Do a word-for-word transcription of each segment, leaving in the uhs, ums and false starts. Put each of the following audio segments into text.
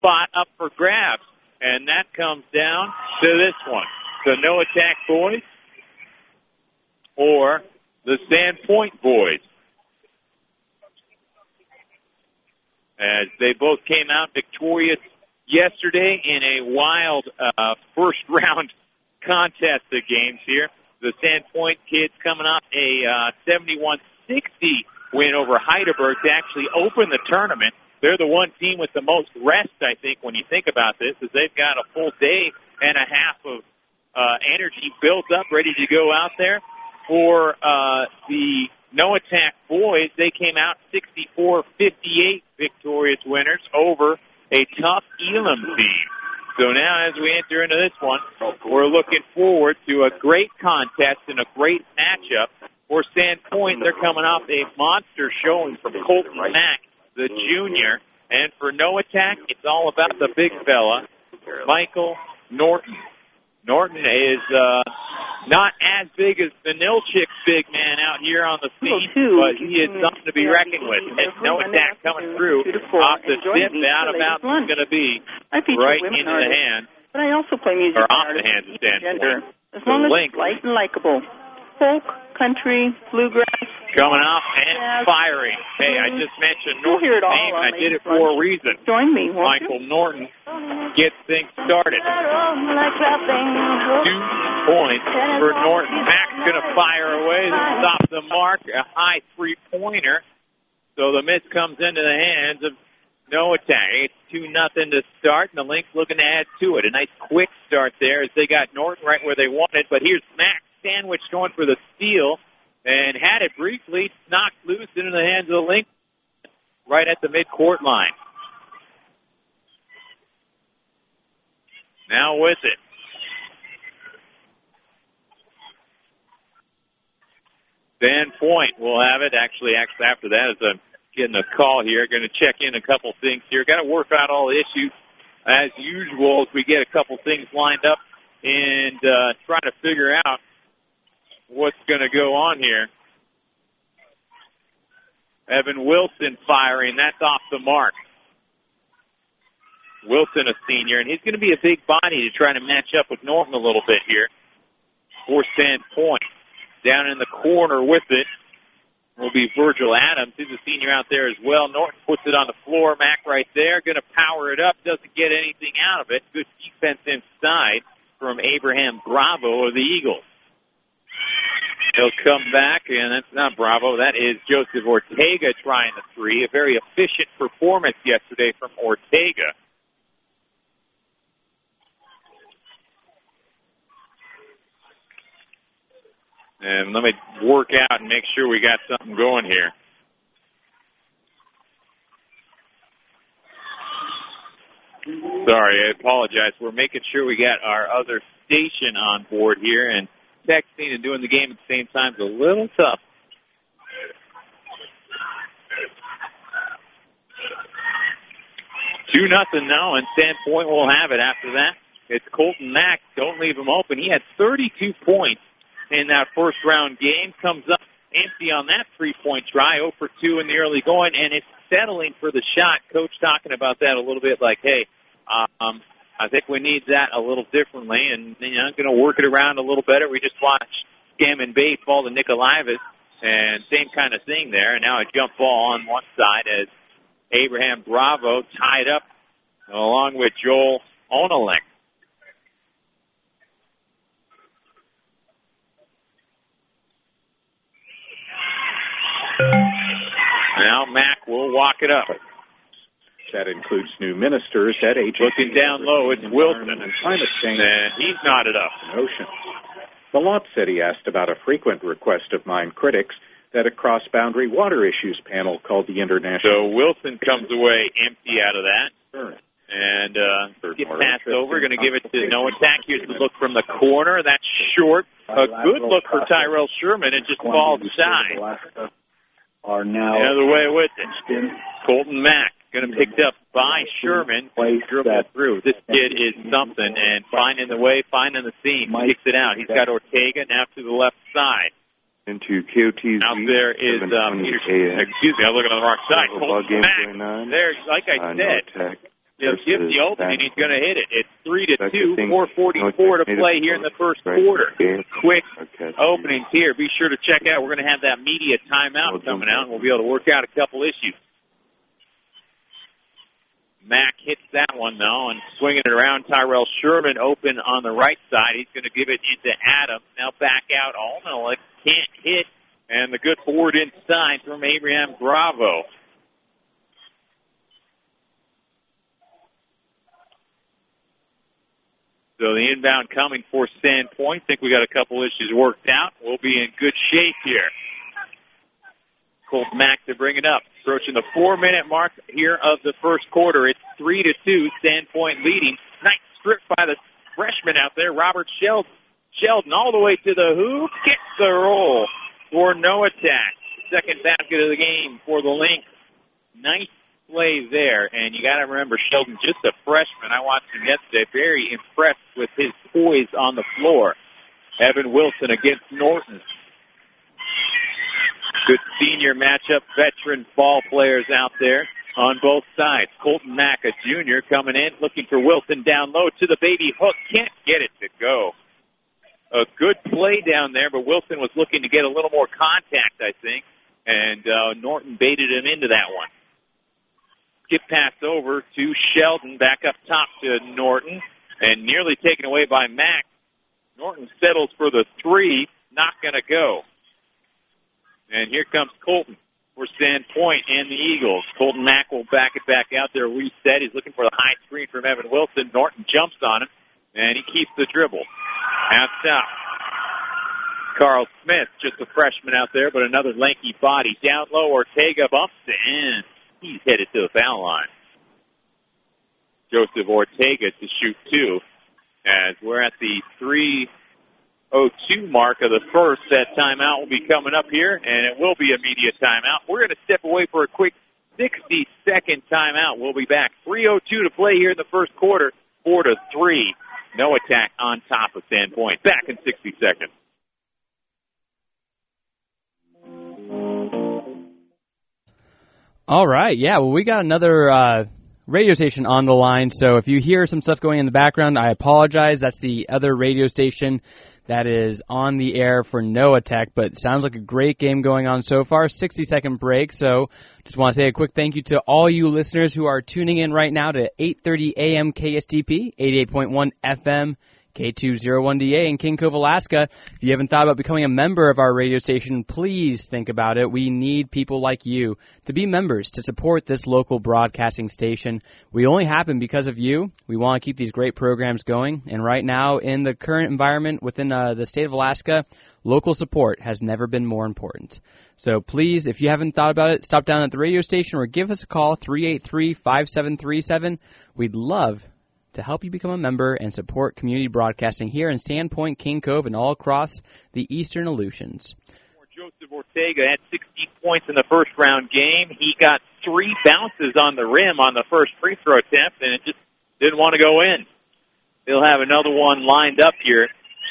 spot up for grabs. And that comes down to this one. The No-Attack boys or the Sandpoint boys. As they both came out victorious yesterday in a wild uh, first-round contest of games here. The Sandpoint kids coming off a uh, seventy-one sixty win over Heidelberg to actually open the tournament. They're the one team with the most rest, I think, when you think about this, is they've got a full day and a half of uh, energy built up, ready to go out there. For uh, the No-Attack boys, they came out sixty-four fifty-eight victorious winners over a tough Elam team. So now as we enter into this one, we're looking forward to a great contest and a great matchup. For Sandpoint, they're coming off a monster showing from Colton Mack, the junior. And for No-Attack, it's all about the big fella, Michael Norton. Norton is uh, not as big as the Nilchik's big man out here on the scene, but he is something to be reckoned with. And No-Attack coming through off the tip, out of bounds is going to be right into the hands, but I also play music or off the hands of Sandpoint. As long as it's light and likable. Folk, country, bluegrass. Coming off and firing. Hey, I just mentioned Norton's name, and I did it for a reason. Join me, won't Michael you? Norton gets things started. Two points for Norton. Mack's going to fire away. This stops the mark, a high three-pointer. So the miss comes into the hands of No-Attack. It's two nothing to start, and the Lynx looking to add to it. A nice quick start there as they got Norton right where they wanted. But here's Mack Sandwich going for the steal. And had it briefly knocked loose into the hands of the Lynx right at the midcourt line. Now with it. Sandpoint will have it. Actually, actually after that, as I'm getting a call here, going to check in a couple things here. Got to work out all the issues as usual as we get a couple things lined up and uh, try to figure out what's going to go on here. Evan Wilson firing. That's off the mark. Wilson, a senior, and he's going to be a big body to try to match up with Norton a little bit here for Sandpoint. Down in the corner with it will be Virgil Adams. He's a senior out there as well. Norton puts it on the floor. Mack right there. Going to power it up. Doesn't get anything out of it. Good defense inside from Abraham Bravo of the Eagles. He'll come back, and that's not Bravo. That is Joseph Ortega trying the three. A very efficient performance yesterday from Ortega. And let me work out and make sure we got something going here. Sorry, I apologize. We're making sure we got our other station on board here, and texting and doing the game at the same time is a little tough. Two nothing now, and Sandpoint will have it after that. It's Colton Mack. Don't leave him open. He had thirty-two points in that first round game. Comes up empty on that three-point try, zero for two in the early going, and it's settling for the shot. Coach talking about that a little bit like, hey, um, I think we need that a little differently, and you know, I'm going to work it around a little better. We just watched Scammon Bay fall to Nikolaevas, and same kind of thing there. And now a jump ball on one side as Abraham Bravo tied up along with Joel Onelek. Now Mack will walk it up. That includes new ministers at agencies. Looking down low, it's Wilson, and climate change. And he's knotted up. Ocean. The Lot City asked about a frequent request of mine critics that a cross-boundary water issues panel called the International. So Wilson comes away empty out of that. Sure. And uh, get passed over. Going to give it to No-Attack. Here's the look from the corner. That's short. A good look for Tyrell Sherman. It just falls side. Are now the other way with it. Colton Mack going to picked up by Sherman. Dribble through. This kid is something, and finding the way, finding the seam, kicks it out. He's got Ortega now to the left side. Into K O T's out there is um, excuse me, I'm looking on the wrong side. Colton Mack. There, like I said, He'll give the opening. He's going to hit it. It's three to two, four forty-four to play here in the first quarter. Quick openings here. Be sure to check out. We're going to have that media timeout coming out, and we'll be able to work out a couple issues. Mack hits that one, though, and swinging it around. Tyrell Sherman open on the right side. He's going to give it into Adams. Now back out. Almanac can't hit, and the good forward inside from Abraham Bravo. So the inbound coming for Sandpoint. Think we got a couple issues worked out. We'll be in good shape here. Colt Mack to bring it up. Approaching the four-minute mark here of the first quarter. It's three to two. Sandpoint leading. Nice strip by the freshman out there, Robert Sheldon. Sheldon all the way to the hoop. Gets the roll for no attack. Second basket of the game for the Lynx. Nice play there. And you got to remember, Sheldon, just a freshman. I watched him yesterday. Very impressed with his poise on the floor. Evan Wilson against Norton. Good senior matchup, veteran ball players out there on both sides. Colton Mack, a junior, coming in, looking for Wilson down low to the baby hook. Can't get it to go. A good play down there, but Wilson was looking to get a little more contact, I think, and uh, Norton baited him into that one. Skip pass over to Sheldon, back up top to Norton, and nearly taken away by Mack. Norton settles for the three, not going to go. And here comes Colton for Sandpoint and the Eagles. Colton Mack will back it back out there, reset. He's looking for the high screen from Evan Wilson. Norton jumps on him, and he keeps the dribble. Out top, Carl Smith, just a freshman out there, but another lanky body. Down low, Ortega bumps it in. He's headed to the foul line. Joseph Ortega to shoot two, as we're at the three oh two mark of the first. That timeout will be coming up here, and it will be a media timeout. We're going to step away for a quick sixty-second timeout. We'll be back. three oh two to play here in the first quarter, four to three. No attack on top of Sandpoint. Back in sixty seconds. All right, yeah, well, we got another uh, radio station on the line, so if you hear some stuff going in the background, I apologize. That's the other radio station that is on the air for No Attack, but it sounds like a great game going on so far. sixty-second break, so just want to say a quick thank you to all you listeners who are tuning in right now to eight thirty a.m. K S T P, eighty-eight point one F M, K two oh one D A in King Cove, Alaska. If you haven't thought about becoming a member of our radio station, please think about it. We need people like you to be members to support this local broadcasting station. We only happen because of you. We want to keep these great programs going. And right now, in the current environment within uh, the state of Alaska, local support has never been more important. So please, if you haven't thought about it, stop down at the radio station or give us a call, three eight three, five seven three seven. We'd love to help you become a member and support community broadcasting here in Sandpoint, King Cove, and all across the eastern Aleutians. Joseph Ortega had sixty points in the first round game. He got three bounces on the rim on the first free throw attempt, and it just didn't want to go in. He'll have another one lined up here.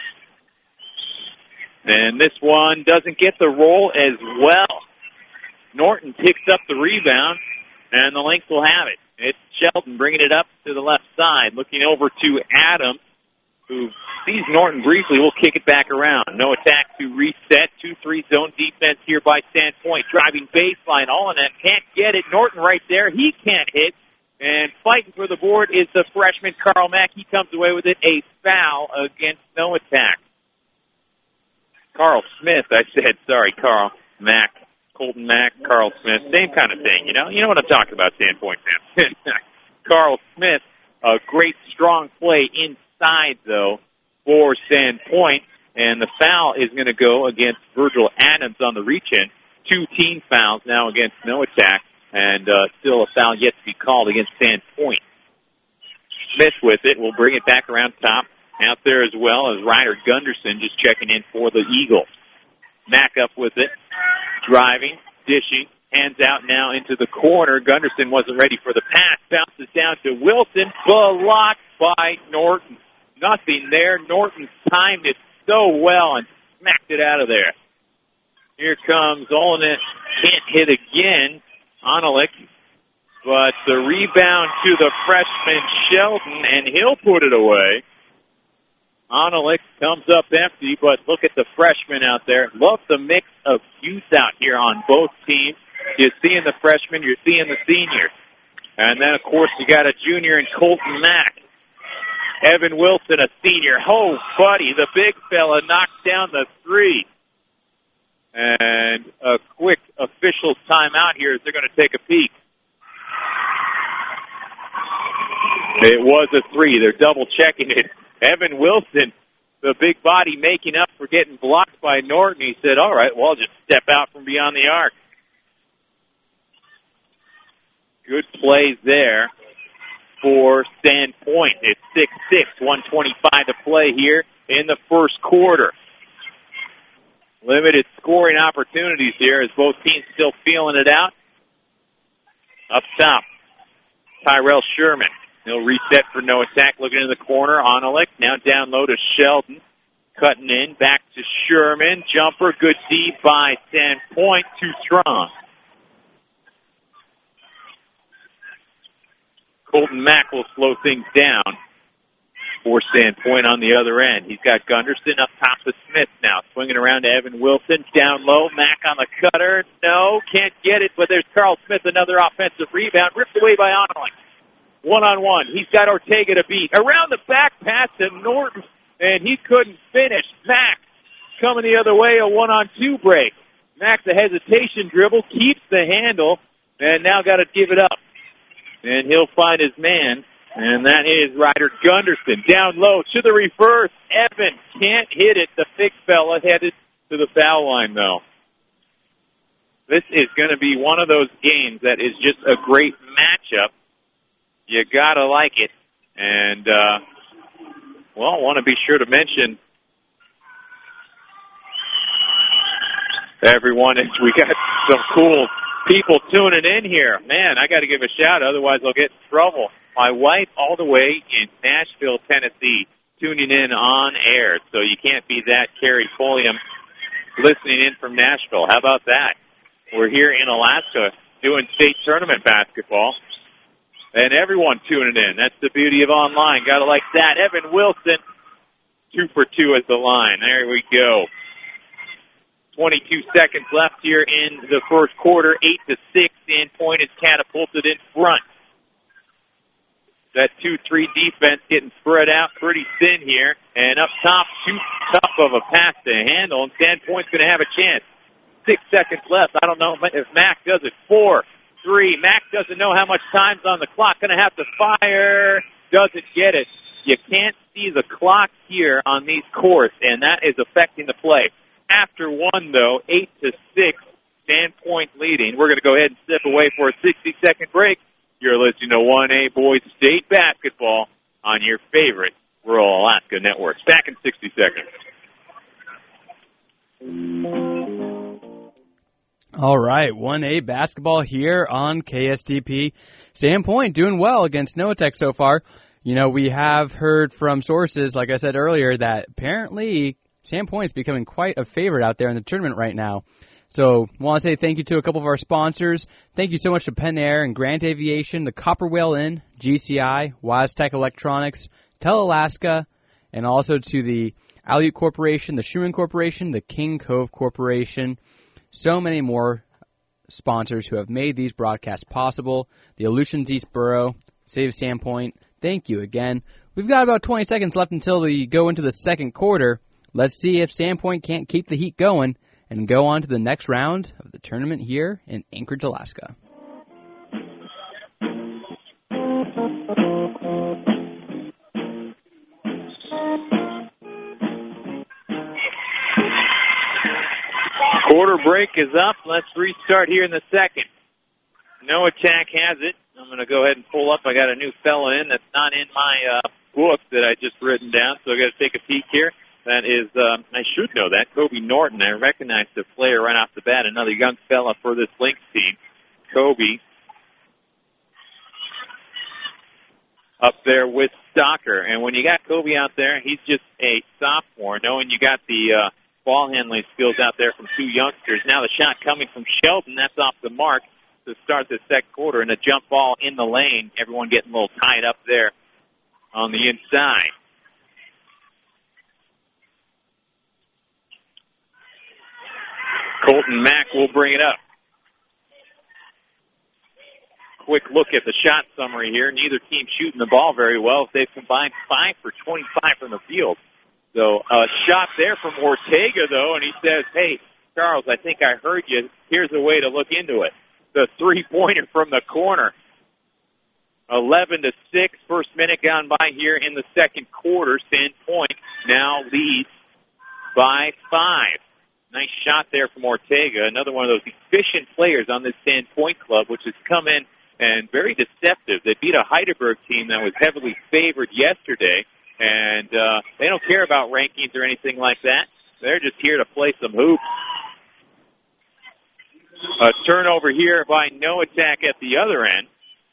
And this one doesn't get the roll as well. Norton picks up the rebound, and the Lynx will have it. It's Sheldon bringing it up to the left side, looking over to Adam, who sees Norton briefly. We'll kick it back around. No attack to reset. two three zone defense here by Sandpoint. Driving baseline. All in that. Can't get it. Norton right there. He can't hit. And fighting for the board is the freshman Carl Mack. He comes away with it. A foul against No Attack. Carl Smith, I said. Sorry, Carl Mack. Colton Mack, Carl Smith, same kind of thing, you know? You know what I'm talking about, Sandpoint fans. Carl Smith, a great strong play inside, though, for Sandpoint, and the foul is going to go against Virgil Adams on the reach-in. Two team fouls now against No Attack, and uh, still a foul yet to be called against Sandpoint. Smith with it. We'll bring it back around top. Out there as well as Ryder Gunderson just checking in for the Eagles. Mack up with it. Driving, dishing, hands out now into the corner. Gunderson wasn't ready for the pass. Bounces down to Wilson. Blocked by Norton. Nothing there. Norton timed it so well and smacked it out of there. Here comes Olenek. Can't hit again. Onalik but the rebound to the freshman Sheldon, and he'll put it away. Onalik comes up empty, but look at the freshman out there. Love the mix of youth out here on both teams. You're seeing the freshmen, you're seeing the seniors. And then, of course, you got a junior in Colton Mack. Evan Wilson, a senior. Oh, buddy, the big fella knocks down the three. And a quick official timeout here as they're going to take a peek. It was a three. They're double-checking it. Evan Wilson, the big body, making up for getting blocked by Norton. He said, all right, well, I'll just step out from beyond the arc. Good plays there for Sandpoint. It's six six, one twenty-five to play here in the first quarter. Limited scoring opportunities here as both teams still feeling it out. Up top, Tyrell Sherman. He'll reset for no attack. Looking in the corner, Onalik. Now down low to Sheldon. Cutting in, back to Sherman. Jumper, good D by Sandpoint. Too strong. Colton Mack will slow things down for Sandpoint on the other end. He's got Gunderson up top to Smith now. Swinging around to Evan Wilson. Down low, Mack on the cutter. No, can't get it, but there's Carl Smith, another offensive rebound. Ripped away by Onalik. One-on-one. He's got Ortega to beat. Around the back pass to Norton, and he couldn't finish. Mack coming the other way, a one-on-two break. Mack's a hesitation dribble, keeps the handle, and now got to give it up. And he'll find his man, and that is Ryder Gunderson. Down low to the reverse. Evan can't hit it. The big fella headed to the foul line, though. This is going to be one of those games that is just a great matchup. You gotta like it. And, uh, well, I want to be sure to mention everyone, we got some cool people tuning in here. Man, I got to give a shout, otherwise I'll get in trouble. My wife all the way in Nashville, Tennessee, tuning in on air. So you can't be that Carrie Folium listening in from Nashville. How about that? We're here in Alaska doing state tournament basketball. And everyone tuning in. That's the beauty of online. Got to like that. Evan Wilson, two for two at the line. There we go. twenty-two seconds left here in the first quarter. Eight to six. Sandpoint is catapulted in front. That two three defense getting spread out pretty thin here. And up top, too tough of a pass to handle. And Sandpoint's going to have a chance. Six seconds left. I don't know if Mack does it. Four. Three. Mack doesn't know how much time's on the clock. Going to have to fire. Doesn't get it. You can't see the clock here on these courts, and that is affecting the play. After one, though, eight to six, Sandpoint leading. We're going to go ahead and step away for a sixty-second break. You're listening to one A Boys State Basketball on your favorite Rural Alaska Networks. Back in sixty seconds. All right, one A basketball here on K S T P. Sandpoint doing well against Noatech so far. You know, we have heard from sources, like I said earlier, that apparently Sandpoint is becoming quite a favorite out there in the tournament right now. So I want to say thank you to a couple of our sponsors. Thank you so much to Penn Air and Grant Aviation, the Copper Whale Inn, G C I, WazTech Electronics, Telalaska, and also to the Aleut Corporation, the Schumann Corporation, the King Cove Corporation. So many more sponsors who have made these broadcasts possible. The Aleutians East Borough, Save Sandpoint, thank you again. We've got about twenty seconds left until we go into the second quarter. Let's see if Sandpoint can't keep the heat going and go on to the next round of the tournament here in Anchorage, Alaska. Quarter break is up. Let's restart here in the second. No attack has it. I'm going to go ahead and pull up. I got a new fella in that's not in my uh, book that I just written down, so I got to take a peek here. That is, um, I should know that, Kobe Norton. I recognize the player right off the bat, another young fella for this Lynx team. Kobe up there with Stocker. And when you got Kobe out there, he's just a sophomore, knowing you got the uh, ball handling skills out there from two youngsters. Now the shot coming from Sheldon, that's off the mark. to start the second quarter, and a jump ball in the lane. Everyone getting a little tied up there on the inside. Colton Mack will bring it up. Quick look at the shot summary here. Neither team shooting the ball very well. They've combined five for twenty-five from the field. So a shot there from Ortega, though, and he says, hey, Charles, I think I heard you. Here's a way to look into it. The three-pointer from the corner. eleven to six, first minute gone by here in the second quarter. Sandpoint now leads by five. Nice shot there from Ortega, another one of those efficient players on this Sandpoint club, which has come in and very deceptive. They beat a Heidelberg team that was heavily favored yesterday, and uh, they don't care about rankings or anything like that. They're just here to play some hoops. A turnover here by No Attack at the other end.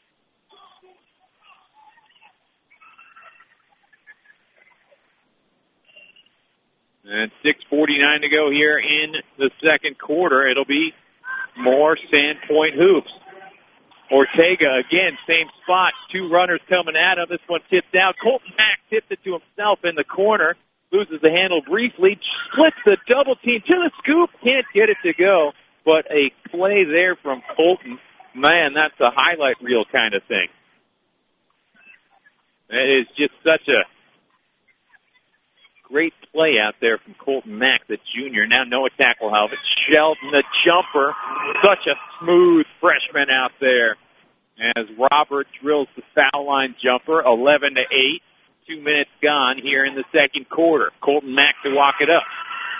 And six forty-nine to go here in the second quarter. It'll be more Sandpoint hoops. Ortega, again, same spot. Two runners coming at him. This one tipped out. Colton Mack tipped it to himself in the corner. Loses the handle briefly. Splits the double team to the scoop. Can't get it to go. But a play there from Colton. Man, that's a highlight reel kind of thing. That is just such a great play out there from Colton Mack, the junior. Now No Attack will have it. Sheldon, the jumper. Such a smooth freshman out there. As Robert drills the foul line jumper, eleven to eight. Two minutes gone here in the second quarter. Colton Mack to walk it up.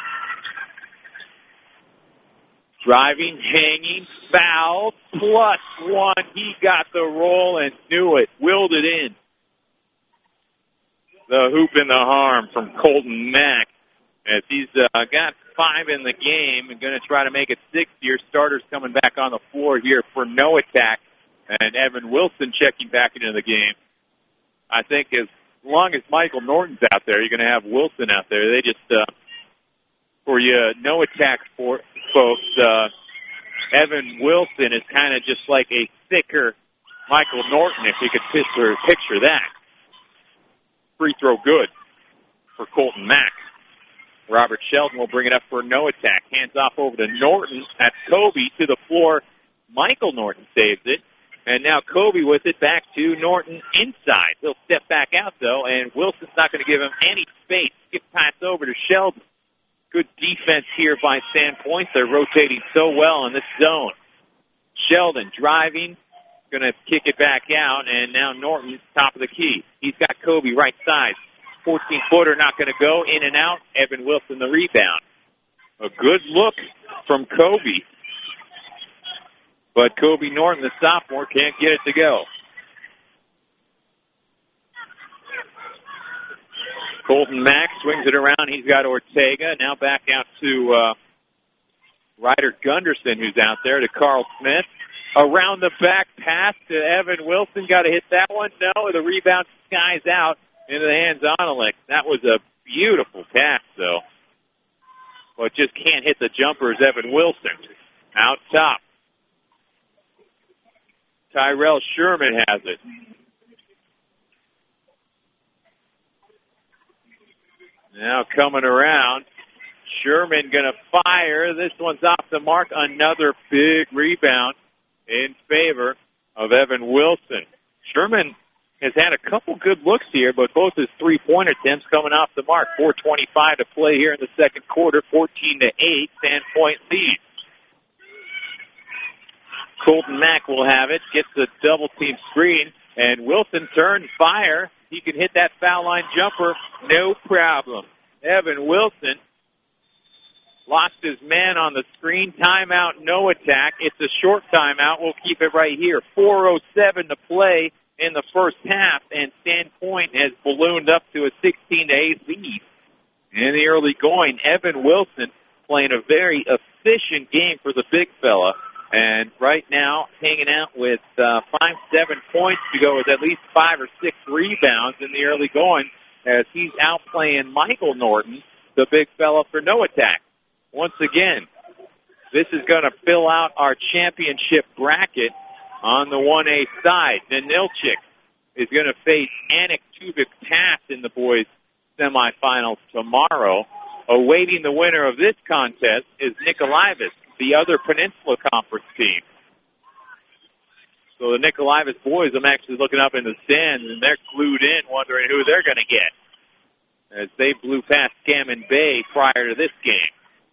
Driving, hanging, foul, plus one. He got the roll and knew it. Willed it in. The hoop in the harm from Colton Mack, as he's uh, got five in the game and going to try to make it six here. Starters coming back on the floor here for No Attack, and Evan Wilson checking back into the game. I think as long as Michael Norton's out there, you're going to have Wilson out there. They just, uh, for you No Attack for, folks, uh, Evan Wilson is kind of just like a thicker Michael Norton, if you could picture, picture that. Free throw good for Colton Mack. Robert Sheldon will bring it up for No Attack. Hands off over to Norton. That's Kobe to the floor. Michael Norton saves it. And now Kobe with it back to Norton inside. He'll step back out, though, and Wilson's not going to give him any space. Skip pass over to Sheldon. Good defense here by Sandpoint. They're rotating so well in this zone. Sheldon driving. Going to kick it back out, and now Norton, top of the key. He's got Kobe right side. fourteen-footer not going to go. In and out. Evan Wilson, the rebound. A good look from Kobe. But Kobe Norton, the sophomore, can't get it to go. Colton Mack swings it around. He's got Ortega. Now back out to uh, Ryder Gunderson, who's out there, to Carl Smith. Around the back pass to Evan Wilson. Got to hit that one. No, the rebound skies out into the hands of Onalik. That was a beautiful pass, though. But just can't hit the jumper as Evan Wilson. Out top. Tyrell Sherman has it. Now coming around. Sherman going to fire. This one's off the mark. Another big rebound in favor of Evan Wilson. Sherman has had a couple good looks here, but both his three-point attempts coming off the mark. four twenty-five to play here in the second quarter, fourteen to eight, Sandpoint leads. Colton Mack will have it, gets the double-team screen, and Wilson turns, fire. He can hit that foul line jumper, no problem. Evan Wilson lost his man on the screen. Timeout, No Attack. It's a short timeout. We'll keep it right here. four oh seven to play in the first half, and Sandpoint has ballooned up to a sixteen to eight lead. In the early going, Evan Wilson playing a very efficient game for the big fella, and right now hanging out with uh, five, seven points to go with at least five or six rebounds in the early going as he's outplaying Michael Norton, the big fella for No Attack. Once again, This is going to fill out our championship bracket on the one A side. Danilchik is going to face Anik Tuvik-Pass in the boys' semifinals tomorrow. Awaiting the winner of this contest is Nikolaevich, the other Peninsula Conference team. So the Nikolaevich boys, I'm actually looking up in the stands, and they're glued in wondering who they're going to get as they blew past Scammon Bay prior to this game.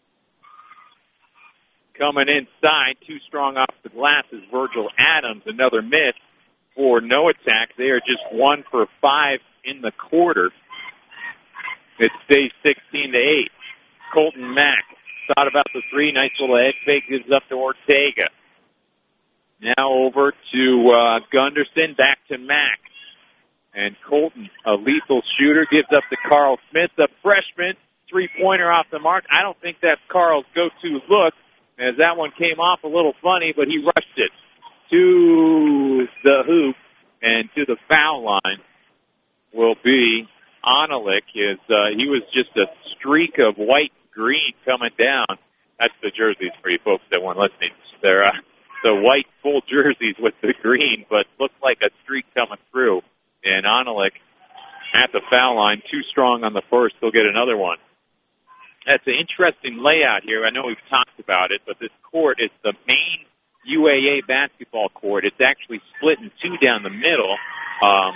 Coming inside, too strong off the glass is Virgil Adams, another miss for no attack. They are just one for five in the quarter. It stays sixteen to eight. Colton Mack thought about the three. Nice little head fake, gives up to Ortega. Now over to uh, Gunderson, back to Mack. And Colton, a lethal shooter, gives up to Carl Smith, the freshman, three-pointer off the mark. I don't think that's Carl's go-to look, as that one came off a little funny, but he rushed it to the hoop and to the foul line will be Onalik. Is, uh, he was just a streak of white-green coming down. That's the jerseys for you folks that weren't listening. They're uh, the white full jerseys with the green, but looked like a streak coming through. And Onalik at the foul line, too strong on the first. He'll get another one. That's an interesting layout here. I know we've talked about it, but this court is the main U A A basketball court. It's actually split in two down the middle, um,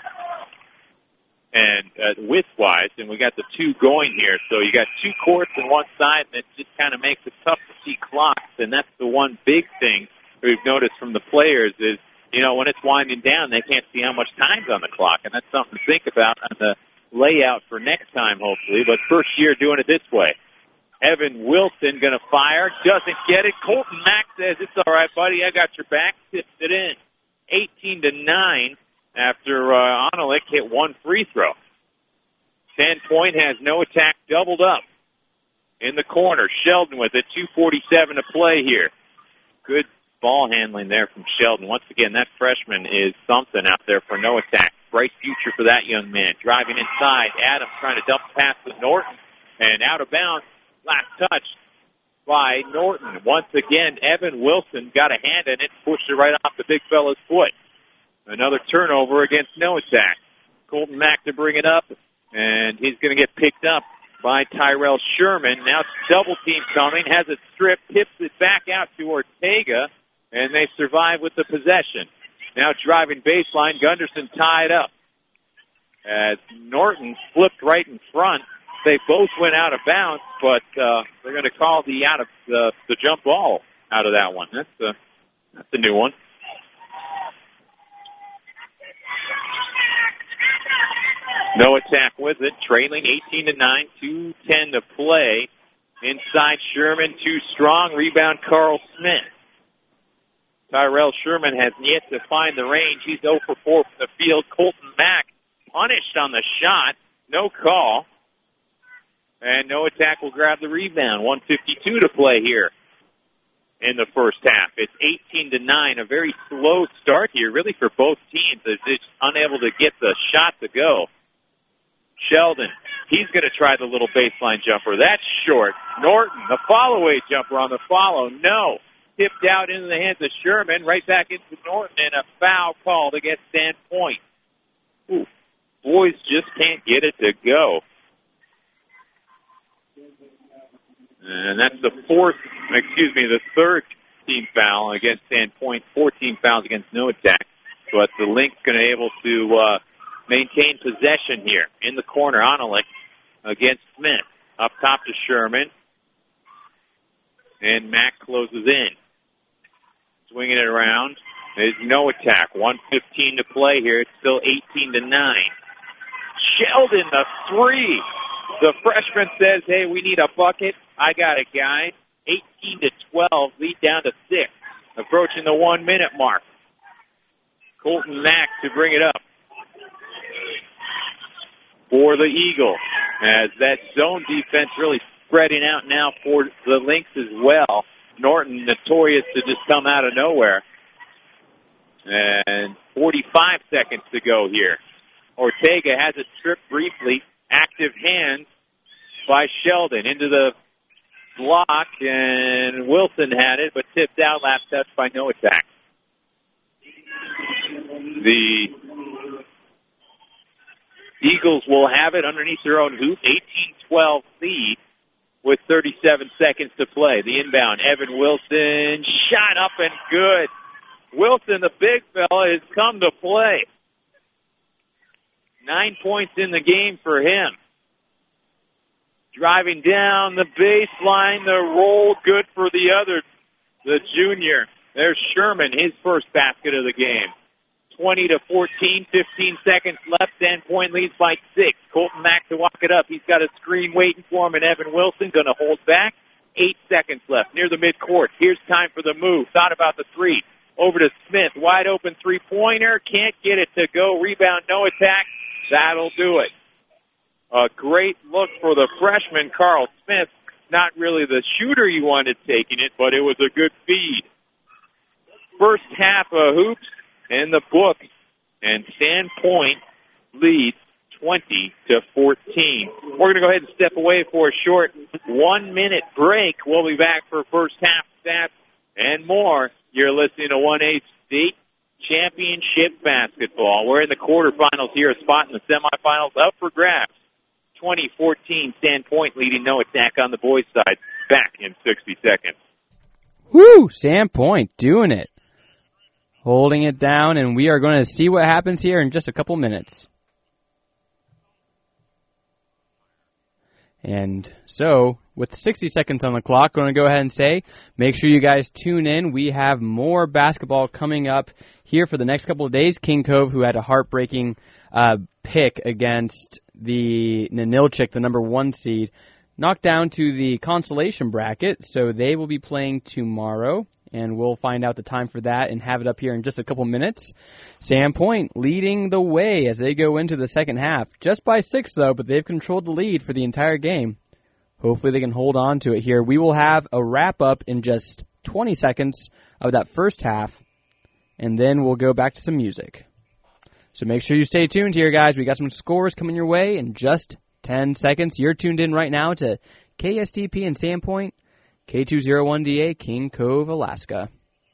and uh, width-wise, and we got the two going here. So you got two courts on one side, and it just kind of makes it tough to see clocks. And that's the one big thing we've noticed from the players is, you know, when it's winding down, they can't see how much time's on the clock, and that's something to think about on the layout for next time, hopefully. But first year doing it this way. Evan Wilson going to fire, doesn't get it. Colton Mack says, it's all right, buddy, I got your back, tips it in. eighteen to nine after uh, Onalik hit one free throw. Sandpoint has no attack, doubled up in the corner. Sheldon with it, two forty-seven to play here. Good ball handling there from Sheldon. Once again, that freshman is something out there for no attack. Bright future for that young man. Driving inside, Adams trying to dump pass to Norton, and out of bounds. Last touch by Norton. Once again, Evan Wilson got a hand in it, pushed it right off the big fella's foot. Another turnover against no attack. Colton Mack to bring it up, and he's going to get picked up by Tyrell Sherman. Now double team coming, has it stripped, tips it back out to Ortega, and they survive with the possession. Now driving baseline, Gunderson tied up. As Norton flipped right in front. They both went out of bounds, but uh, they're going to call the out of the, the jump ball out of that one. That's a, that's a new one. No attack with it, trailing eighteen to nine, two ten to play. Inside Sherman, too strong. Rebound Carl Smith. Tyrell Sherman has yet to find the range. He's zero for four from the field. Colton Mack punished on the shot. No call. And no attack will grab the rebound. one fifty-two to play here in the first half. It's eighteen to nine, a very slow start here, really, for both teams. They're just unable to get the shot to go. Sheldon, he's going to try the little baseline jumper. That's short. Norton, the follow-away jumper on the follow. No. Tipped out into the hands of Sherman, right back into Norton, and a foul called against Sandpoint. Ooh, boys just can't get it to go. And that's the fourth, excuse me, the third team foul against Sandpoint. fourteen fouls against no attack. But the Lynx going to be able to uh, maintain possession here in the corner. Onalik against Smith. Up top to Sherman. And Mack closes in. Swinging it around. There's no attack. one fifteen to play here. It's still eighteen to nine. Sheldon, the three. The freshman says, hey, we need a bucket. I got a guy. eighteen to twelve, lead down to six. Approaching the one-minute mark. Colton Mack to bring it up for the Eagle. As that zone defense really spreading out now for the Lynx as well. Norton notorious to just come out of nowhere. And forty-five seconds to go here. Ortega has it stripped briefly. Active hands by Sheldon into the block, and Wilson had it, but tipped out, last touch by No Attack. The Eagles will have it underneath their own hoop, eighteen twelve lead with thirty-seven seconds to play. The inbound, Evan Wilson, shot up and good. Wilson, the big fella, has come to play. Nine points in the game for him. Driving down the baseline, the roll, good for the other, the junior. There's Sherman, his first basket of the game. twenty to fourteen, fifteen seconds left, ten-point leads by six. Colton Mack to walk it up. He's got a screen waiting for him, and Evan Wilson going to hold back. Eight seconds left near the midcourt. Here's time for the move. Thought about the three. Over to Smith. Wide open three-pointer. Can't get it to go. Rebound, No Attack. That'll do it. A great look for the freshman, Carl Smith. Not really the shooter you wanted taking it, but it was a good feed. First half of hoops in the book, and Sandpoint leads twenty to fourteen. We're going to go ahead and step away for a short one-minute break. We'll be back for first half stats and more. You're listening to one A State Championship Basketball. We're in the quarterfinals here, a spot in the semifinals up for grabs. twenty fourteen, Sandpoint leading No Attack on the boys' side. Back in sixty seconds. Woo! Sandpoint doing it. Holding it down, and we are going to see what happens here in just a couple minutes. And so, with sixty seconds on the clock, going to go ahead and say, make sure you guys tune in. We have more basketball coming up here for the next couple of days. King Cove, who had a heartbreaking uh, pick against the Ninilchik, the number one seed, knocked down to the consolation bracket, so they will be playing tomorrow, and we'll find out the time for that and have it up here in just a couple minutes. Sandpoint leading the way as they go into the second half. Just by six, though, but they've controlled the lead for the entire game. Hopefully they can hold on to it here. We will have a wrap-up in just twenty seconds of that first half, and then we'll go back to some music. So make sure you stay tuned here, guys. We got some scores coming your way in just ten seconds. You're tuned in right now to K S T P and Sandpoint, K two oh one D A, King Cove, Alaska.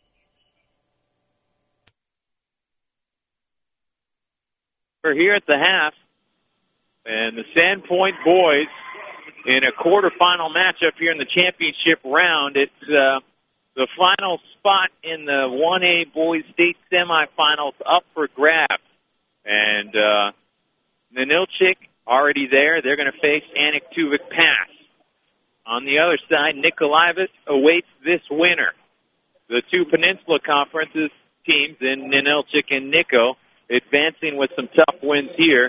We're here at the half, and the Sandpoint boys in a quarterfinal matchup here in the championship round. It's uh, the final spot in the one A boys state semifinals up for grabs. And uh, Ninilchik already there. They're going to face Anaktuvik Pass. On the other side, Nikolaevich awaits this winner. The two Peninsula Conferences teams in Ninilchik and Nico advancing with some tough wins here.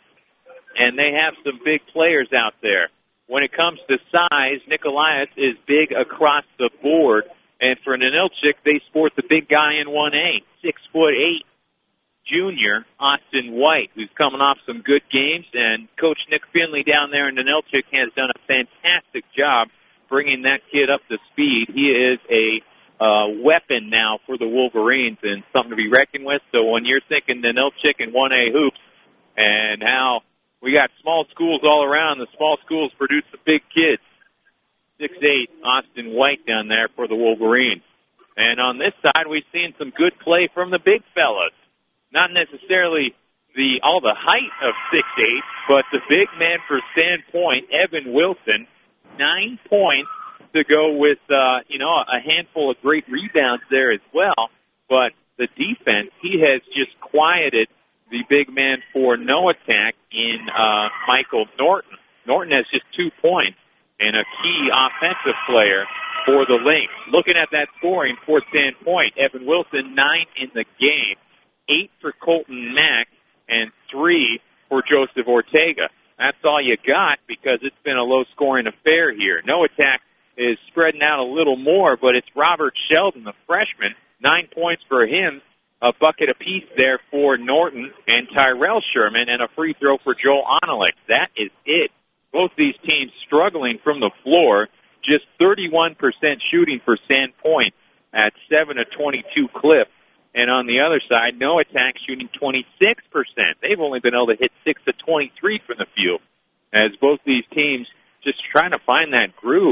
And they have some big players out there. When it comes to size, Nikolaevich is big across the board. And for Ninilchik, they sport the big guy in one A, six foot eight. Junior, Austin White, who's coming off some good games, and Coach Nick Finley down there in Ninilchik has done a fantastic job bringing that kid up to speed. He is a uh, weapon now for the Wolverines and something to be reckoned with. So when you're thinking Ninilchik and one A hoops and how we got small schools all around, the small schools produce the big kids. six eight, Austin White down there for the Wolverines. And on this side, we've seen some good play from the big fellas. Not necessarily the all the height of six eight, but the big man for Sandpoint, Evan Wilson, nine points to go with, uh, you know, a handful of great rebounds there as well. But the defense, he has just quieted the big man for No Attack in uh, Michael Norton. Norton has just two points and a key offensive player for the Lynx. Looking at that scoring for Sandpoint, Evan Wilson, nine in the game. Eight for Colton Mack, and three for Joseph Ortega. That's all you got because it's been a low-scoring affair here. No Attack is spreading out a little more, but it's Robert Sheldon, the freshman. Nine points for him, a bucket apiece there for Norton and Tyrell Sherman, and a free throw for Joel Onelek. That is it. Both these teams struggling from the floor. Just thirty-one percent shooting for Sandpoint at seven of twenty-two clip. And on the other side, No Attack shooting twenty-six percent. They've only been able to hit six of twenty-three from the field. As both these teams just trying to find that groove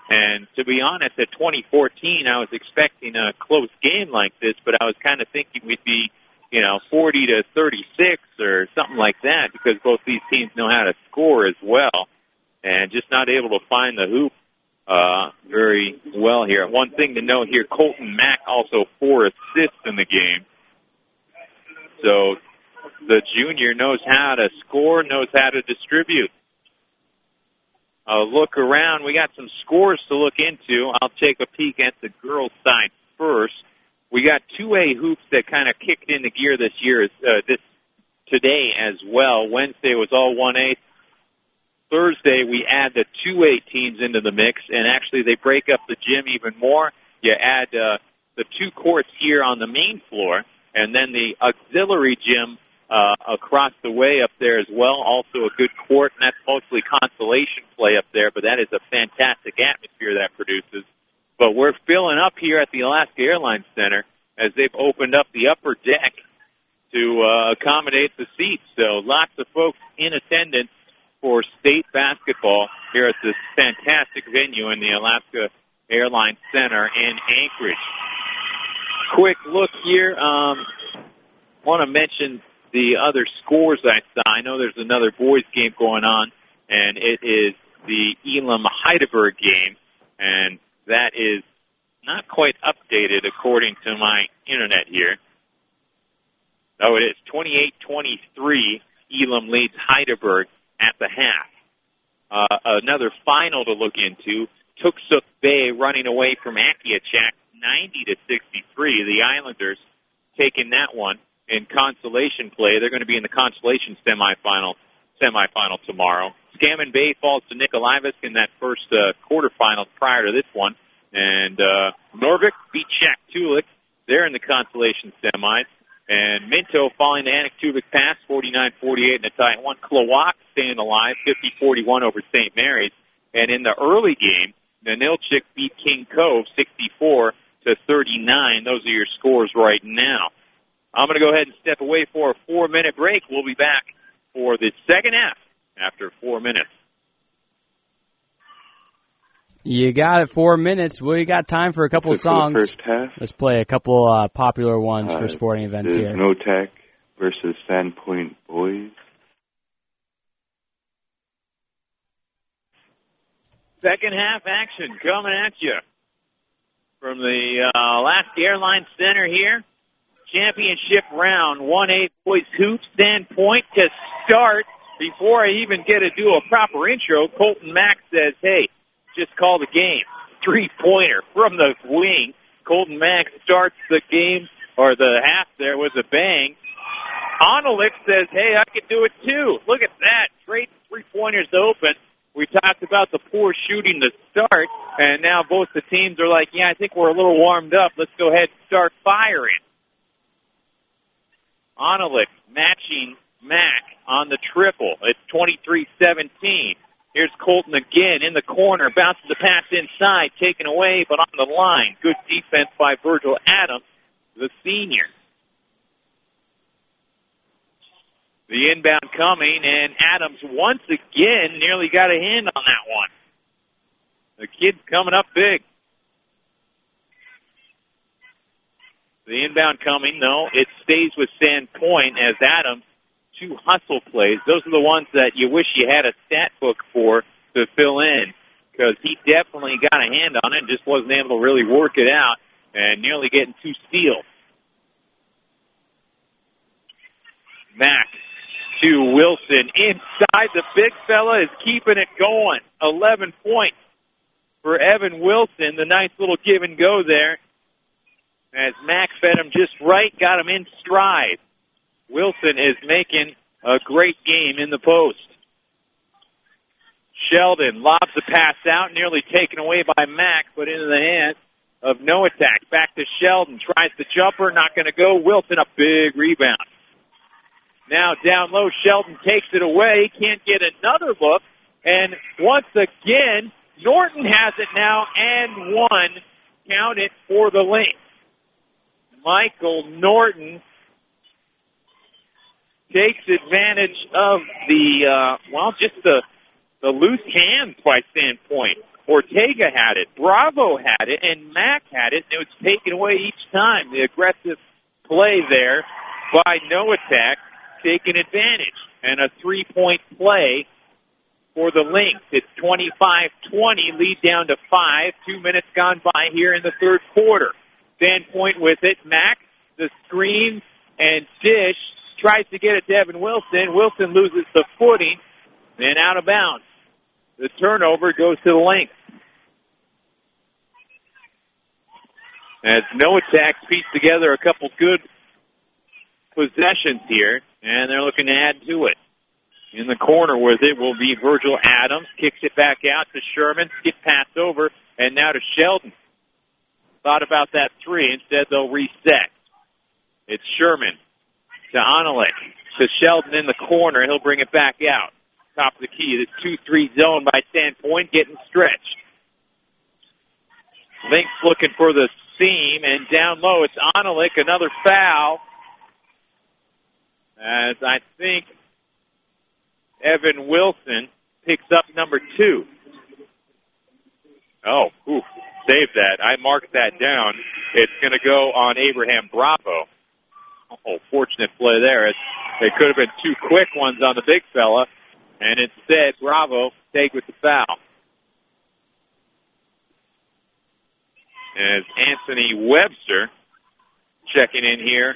And to be honest, at twenty fourteen, I was expecting a close game like this, but I was kind of thinking we'd be, you know, forty to thirty-six or something like that, because both these teams know how to score as well, and just not able to find the hoop uh, very well here. One thing to note here, Colton Mack also four assists in the game. So the junior knows how to score, knows how to distribute. Uh, look around. We got some scores to look into. I'll take a peek at the girls' side first. We got two A hoops that kind of kicked into gear this year, uh, this today as well. Wednesday was all one A. Thursday, we add the two A teams into the mix, and actually they break up the gym even more. You add uh, the two courts here on the main floor, and then the auxiliary gym Uh, across the way up there as well, also a good court, and that's mostly consolation play up there, but that is a fantastic atmosphere that produces. But we're filling up here at the Alaska Airlines Center as they've opened up the upper deck to uh, accommodate the seats. So lots of folks in attendance for state basketball here at this fantastic venue in the Alaska Airlines Center in Anchorage. Quick look here. Um, want to mention the other scores I saw. I know there's another boys game going on, and it is the Elam-Heidelberg game, and that is not quite updated according to my internet here. Oh, it is twenty-eight twenty-three. Elam leads Heidelberg at the half. Uh, another final to look into, Tuksuk Bay running away from Akiachak ninety to sixty-three. The Islanders taking that one in consolation play. They're going to be in the consolation semifinal semifinal tomorrow. Scammon Bay falls to Nikolaevsk in that first uh, quarterfinal prior to this one. And uh, Norvik beat Shaktoolik. They're in the consolation semis. And Minto falling to Anaktuvik Pass, forty-nine forty-eight in a tight one. Klawak staying alive, fifty forty-one over Saint Mary's. And in the early game, Nanilchik beat King Cove, sixty-four to thirty-nine. Those are your scores right now. I'm going to go ahead and step away for a four-minute break. We'll be back for the second half after four minutes. You got it, four minutes. We got time for a couple of songs. For the first half. Let's play a couple uh, popular ones uh, for sporting events here. Noatak versus Sandpoint Boys. Second half action coming at you from the uh, Alaska Airlines Center here. Championship round, one A boys hoops, Sandpoint to start. Before I even get to do a proper intro, Colton Mack says, hey, just call the game. Three-pointer from the wing. Colton Mack starts the game, or the half there with a bang. Onelik says, hey, I can do it too. Look at that. Straight three-pointers open. We talked about the poor shooting to start, and now both the teams are like, yeah, I think we're a little warmed up. Let's go ahead and start firing. Onelik matching Mack on the triple. It's twenty-three seventeen. Here's Colton again in the corner, bounces the pass inside, taken away, but on the line. Good defense by Virgil Adams, the senior. The inbound coming, and Adams once again nearly got a hand on that one. The kid's coming up big. The inbound coming, no, it stays with Sandpoint as Adams, two hustle plays. Those are the ones that you wish you had a stat book for to fill in, because he definitely got a hand on it and just wasn't able to really work it out, and nearly getting two steals. Mack to Wilson. Inside, the big fella is keeping it going. eleven points for Evan Wilson. The nice little give and go there, as Mack fed him just right, got him in stride. Wilson is making a great game in the post. Sheldon lobs the pass out, nearly taken away by Mack, but into the hands of Noatak. Back to Sheldon, tries the jumper, not going to go. Wilson, a big rebound. Now down low, Sheldon takes it away, can't get another look, and once again, Norton has it now, and one. Count it for the Lynx. Michael Norton takes advantage of the, uh, well, just the, the loose hands by Sandpoint. Ortega had it, Bravo had it, and Mack had it, and it was taken away each time. The aggressive play there by Noatak taking advantage, and a three-point play for the Lynx. It's twenty-five twenty, lead down to five. Two minutes gone by here in the third quarter. Sandpoint with it. Mack, the screen, and Dish tries to get it to Evan Wilson. Wilson loses the footing, and out of bounds. The turnover goes to the Lynx. As Noatak pieced together a couple good possessions here, and they're looking to add to it. In the corner with it will be Virgil Adams. Kicks it back out to Sherman. Skip pass over, and now to Sheldon. Thought about that three. Instead, they'll reset. It's Sherman to Onalik. To Sheldon in the corner. He'll bring it back out. Top of the key. The two three zone by Sandpoint getting stretched. Lynx looking for the seam, and down low it's Onalik. Another foul. As I think Evan Wilson picks up number two. Oh, oof, save that. I marked that down. It's going to go on Abraham Bravo. Oh, fortunate play there. It, it could have been two quick ones on the big fella, and instead Bravo stayed with the foul. As Anthony Webster checking in here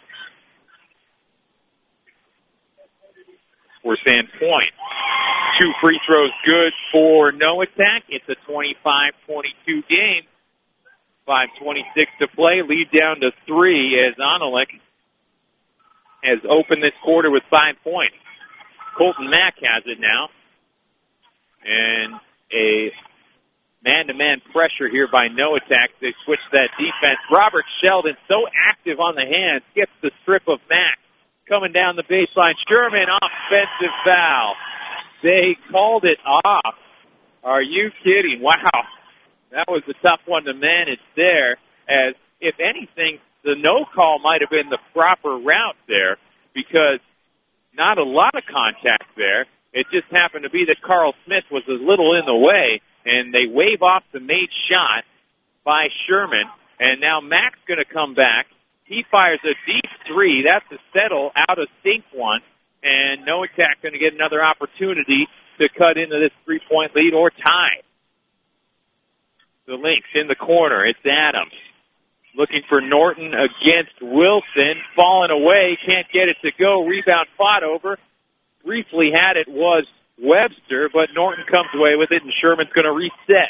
for Sandpoint. Two free throws good for Noatak. It's a twenty-five twenty-two game. five twenty-six to play. Lead down to three as Onalik has opened this quarter with five points. Colton Mack has it now. And a man-to-man pressure here by Noatak. They switch that defense. Robert Sheldon, so active on the hands, gets the strip of Mack. Coming down the baseline. Sherman, offensive foul. They called it off. Are you kidding? Wow. That was a tough one to manage there. As, if anything, the no call might have been the proper route there because not a lot of contact there. It just happened to be that Carl Smith was a little in the way, and they wave off the made shot by Sherman. And now Mack's going to come back. He fires a deep three. That's a settle out of sync one. And Noatak going to get another opportunity to cut into this three-point lead or tie. The Lynx in the corner. It's Adams. Looking for Norton against Wilson. Falling away. Can't get it to go. Rebound fought over. Briefly had it was Webster, but Norton comes away with it, and Sherman's going to reset.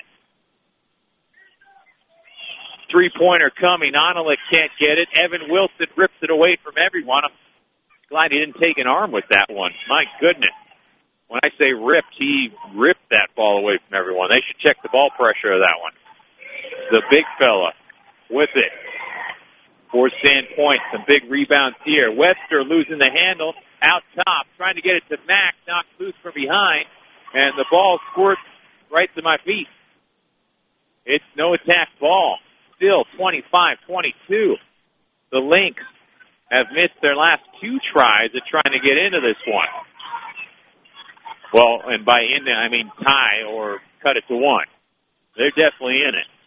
Three-pointer coming. Onalik can't get it. Evan Wilson rips it away from everyone. I'm glad he didn't take an arm with that one. My goodness. When I say ripped, he ripped that ball away from everyone. They should check the ball pressure of that one. The big fella with it for Sandpoint. Some big rebounds here. Webster losing the handle out top, trying to get it to Mack. Knocked loose from behind, and the ball squirts right to my feet. It's Noatak ball. Still twenty-five twenty-two. The Lynx have missed their last two tries at trying to get into this one. Well, and by in, I mean tie or cut it to one. They're definitely in it.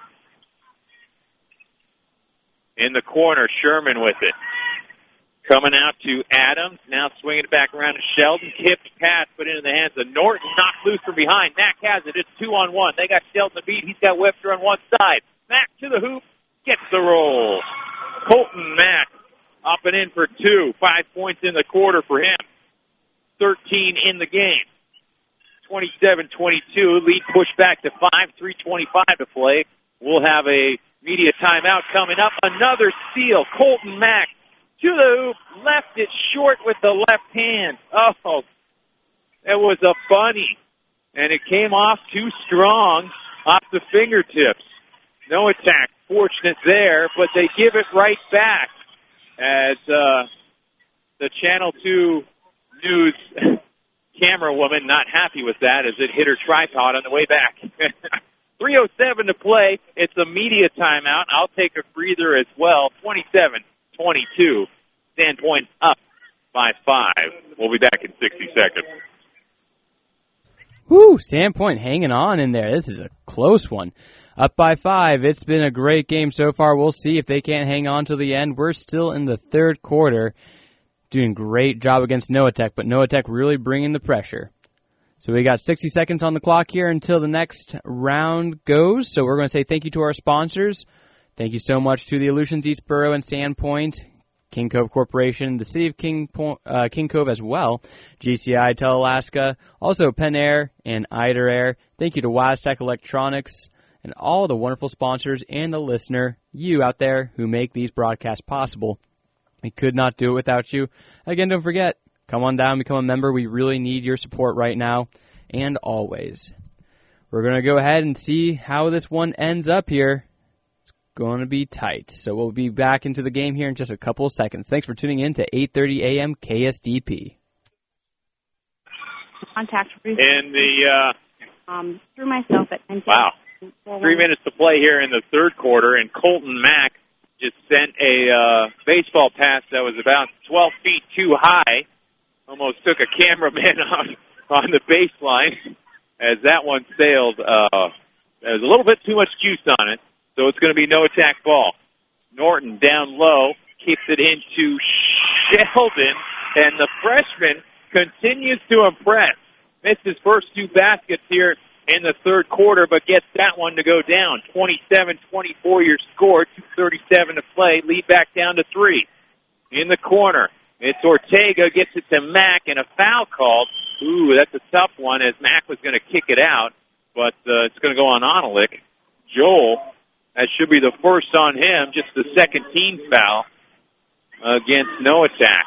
In the corner, Sherman with it. Coming out to Adams. Now swinging it back around to Sheldon. Tipped pass, put into the hands of Norton. Knocked loose from behind. Mack has it. It's two on one. They got Sheldon to beat. He's got Webster on one side. Mack to the hoop. Gets the roll. Colton Mack up and in for two. Five points in the quarter for him. thirteen in the game. twenty-seven twenty-two. Lead pushed back to five. three twenty-five to play. We'll have a media timeout coming up. Another steal. Colton Mack to the hoop. Left it short with the left hand. Oh, that was a bunny. And it came off too strong off the fingertips. Noatak fortunate there, but they give it right back as uh, the Channel two News camera woman not happy with that as it hit her tripod on the way back. three oh seven to play. It's a media timeout. I'll take a breather as well. twenty-seven twenty-two. Sandpoint up by five. We'll be back in sixty seconds. Whew, Sandpoint hanging on in there. This is a close one. Up by five. It's been a great game so far. We'll see if they can't hang on to the end. We're still in the third quarter. Doing great job against Noatech, but Noatech really bringing the pressure. So we got sixty seconds on the clock here until the next round goes. So we're going to say thank you to our sponsors. Thank you so much to the Aleutians Eastboro and Sandpoint, King Cove Corporation, the City of King, po- uh, King Cove as well, G C I, Tel-Alaska, also Penn Air and Eider Air. Thank you to Waztec Electronics and all the wonderful sponsors and the listener, you out there who make these broadcasts possible. We could not do it without you. Again, don't forget, come on down, become a member. We really need your support right now and always. We're going to go ahead and see how this one ends up here. It's going to be tight. So we'll be back into the game here in just a couple of seconds. Thanks for tuning in to eight thirty a.m. K S D P. Contact in the uh, um, through myself at wow. Three minutes to play here in the third quarter, and Colton Mack just sent a uh, baseball pass that was about twelve feet too high. Almost took a cameraman on, on the baseline as that one sailed. Uh, there was a little bit too much juice on it, so it's going to be no attack ball. Norton down low, kicks it into Sheldon, and the freshman continues to impress. Missed his first two baskets here in the third quarter, but gets that one to go down. twenty-seven twenty-four your score, two thirty-seven to play, lead back down to three. In the corner, it's Ortega, gets it to Mack, and a foul called. Ooh, that's a tough one, as Mack was going to kick it out, but uh, it's going to go on Onalik. Joel, that should be the first on him, just the second team foul against no attack.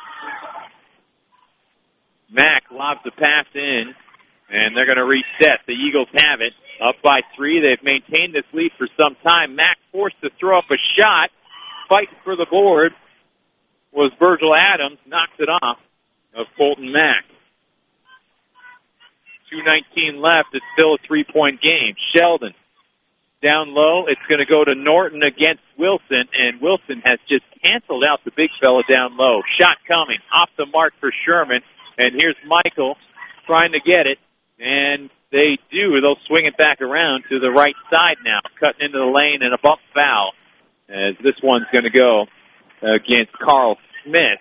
Mack lobs the pass in, and they're going to reset. The Eagles have it. Up by three. They've maintained this lead for some time. Mack forced to throw up a shot. Fighting for the board was Virgil Adams. Knocks it off of Colton Mack. two nineteen left. It's still a three-point game. Sheldon down low. It's going to go to Norton against Wilson, and Wilson has just canceled out the big fella down low. Shot coming. Off the mark for Sherman. And here's Michael trying to get it. And they do. They'll swing it back around to the right side now, cutting into the lane, and a bump foul, as this one's going to go against Carl Smith.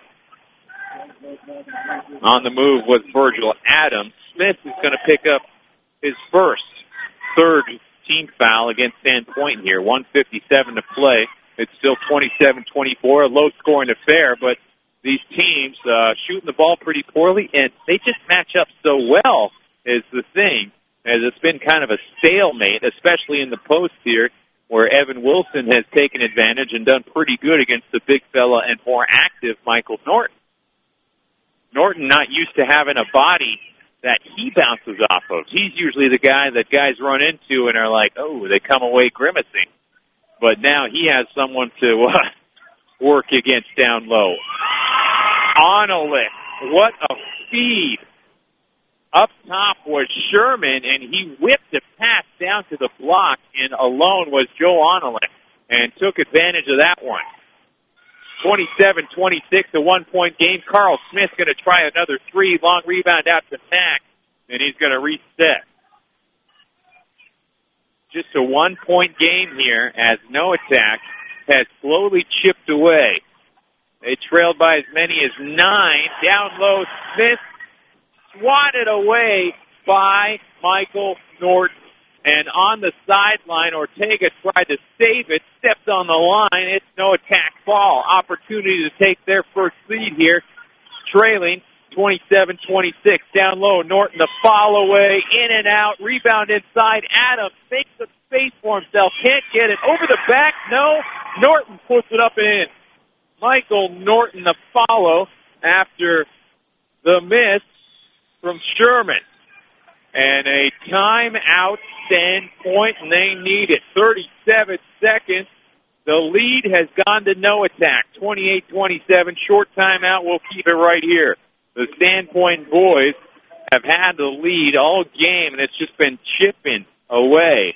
On the move was Virgil Adams. Smith is going to pick up his first, third team foul against Sandpoint here. one fifty-seven to play. It's still twenty-seven twenty-four, a low-scoring affair, but these teams uh, shooting the ball pretty poorly, and they just match up so well is the thing, as it's been kind of a stalemate, especially in the post here, where Evan Wilson has taken advantage and done pretty good against the big fella and more active Michael Norton. Norton not used to having a body that he bounces off of. He's usually the guy that guys run into and are like, oh, they come away grimacing. But now he has someone to uh, work against down low. Onalik, what a feed. Up top was Sherman, and he whipped a pass down to the block, and alone was Joe Onalik, and took advantage of that one. twenty-seven twenty-six, a one-point game. Carl Smith going to try another three. Long rebound out to Mack, and he's going to reset. Just a one-point game here, as no attack has slowly chipped away. They trailed by as many as nine. Down low, Smith swatted away by Michael Norton. And on the sideline, Ortega tried to save it, stepped on the line. It's no attack ball. Opportunity to take their first lead here. Trailing twenty-seven twenty-six. Down low, Norton the follow away, in and out, rebound inside. Adams makes the space for himself, can't get it. Over the back, no. Norton puts it up and in. Michael Norton the follow after the miss from Sherman. And a timeout Sandpoint, and they need it. thirty-seven seconds. The lead has gone to no attack. twenty-eight twenty-seven. Short timeout. We'll keep it right here. The Sandpoint boys have had the lead all game, and it's just been chipping away.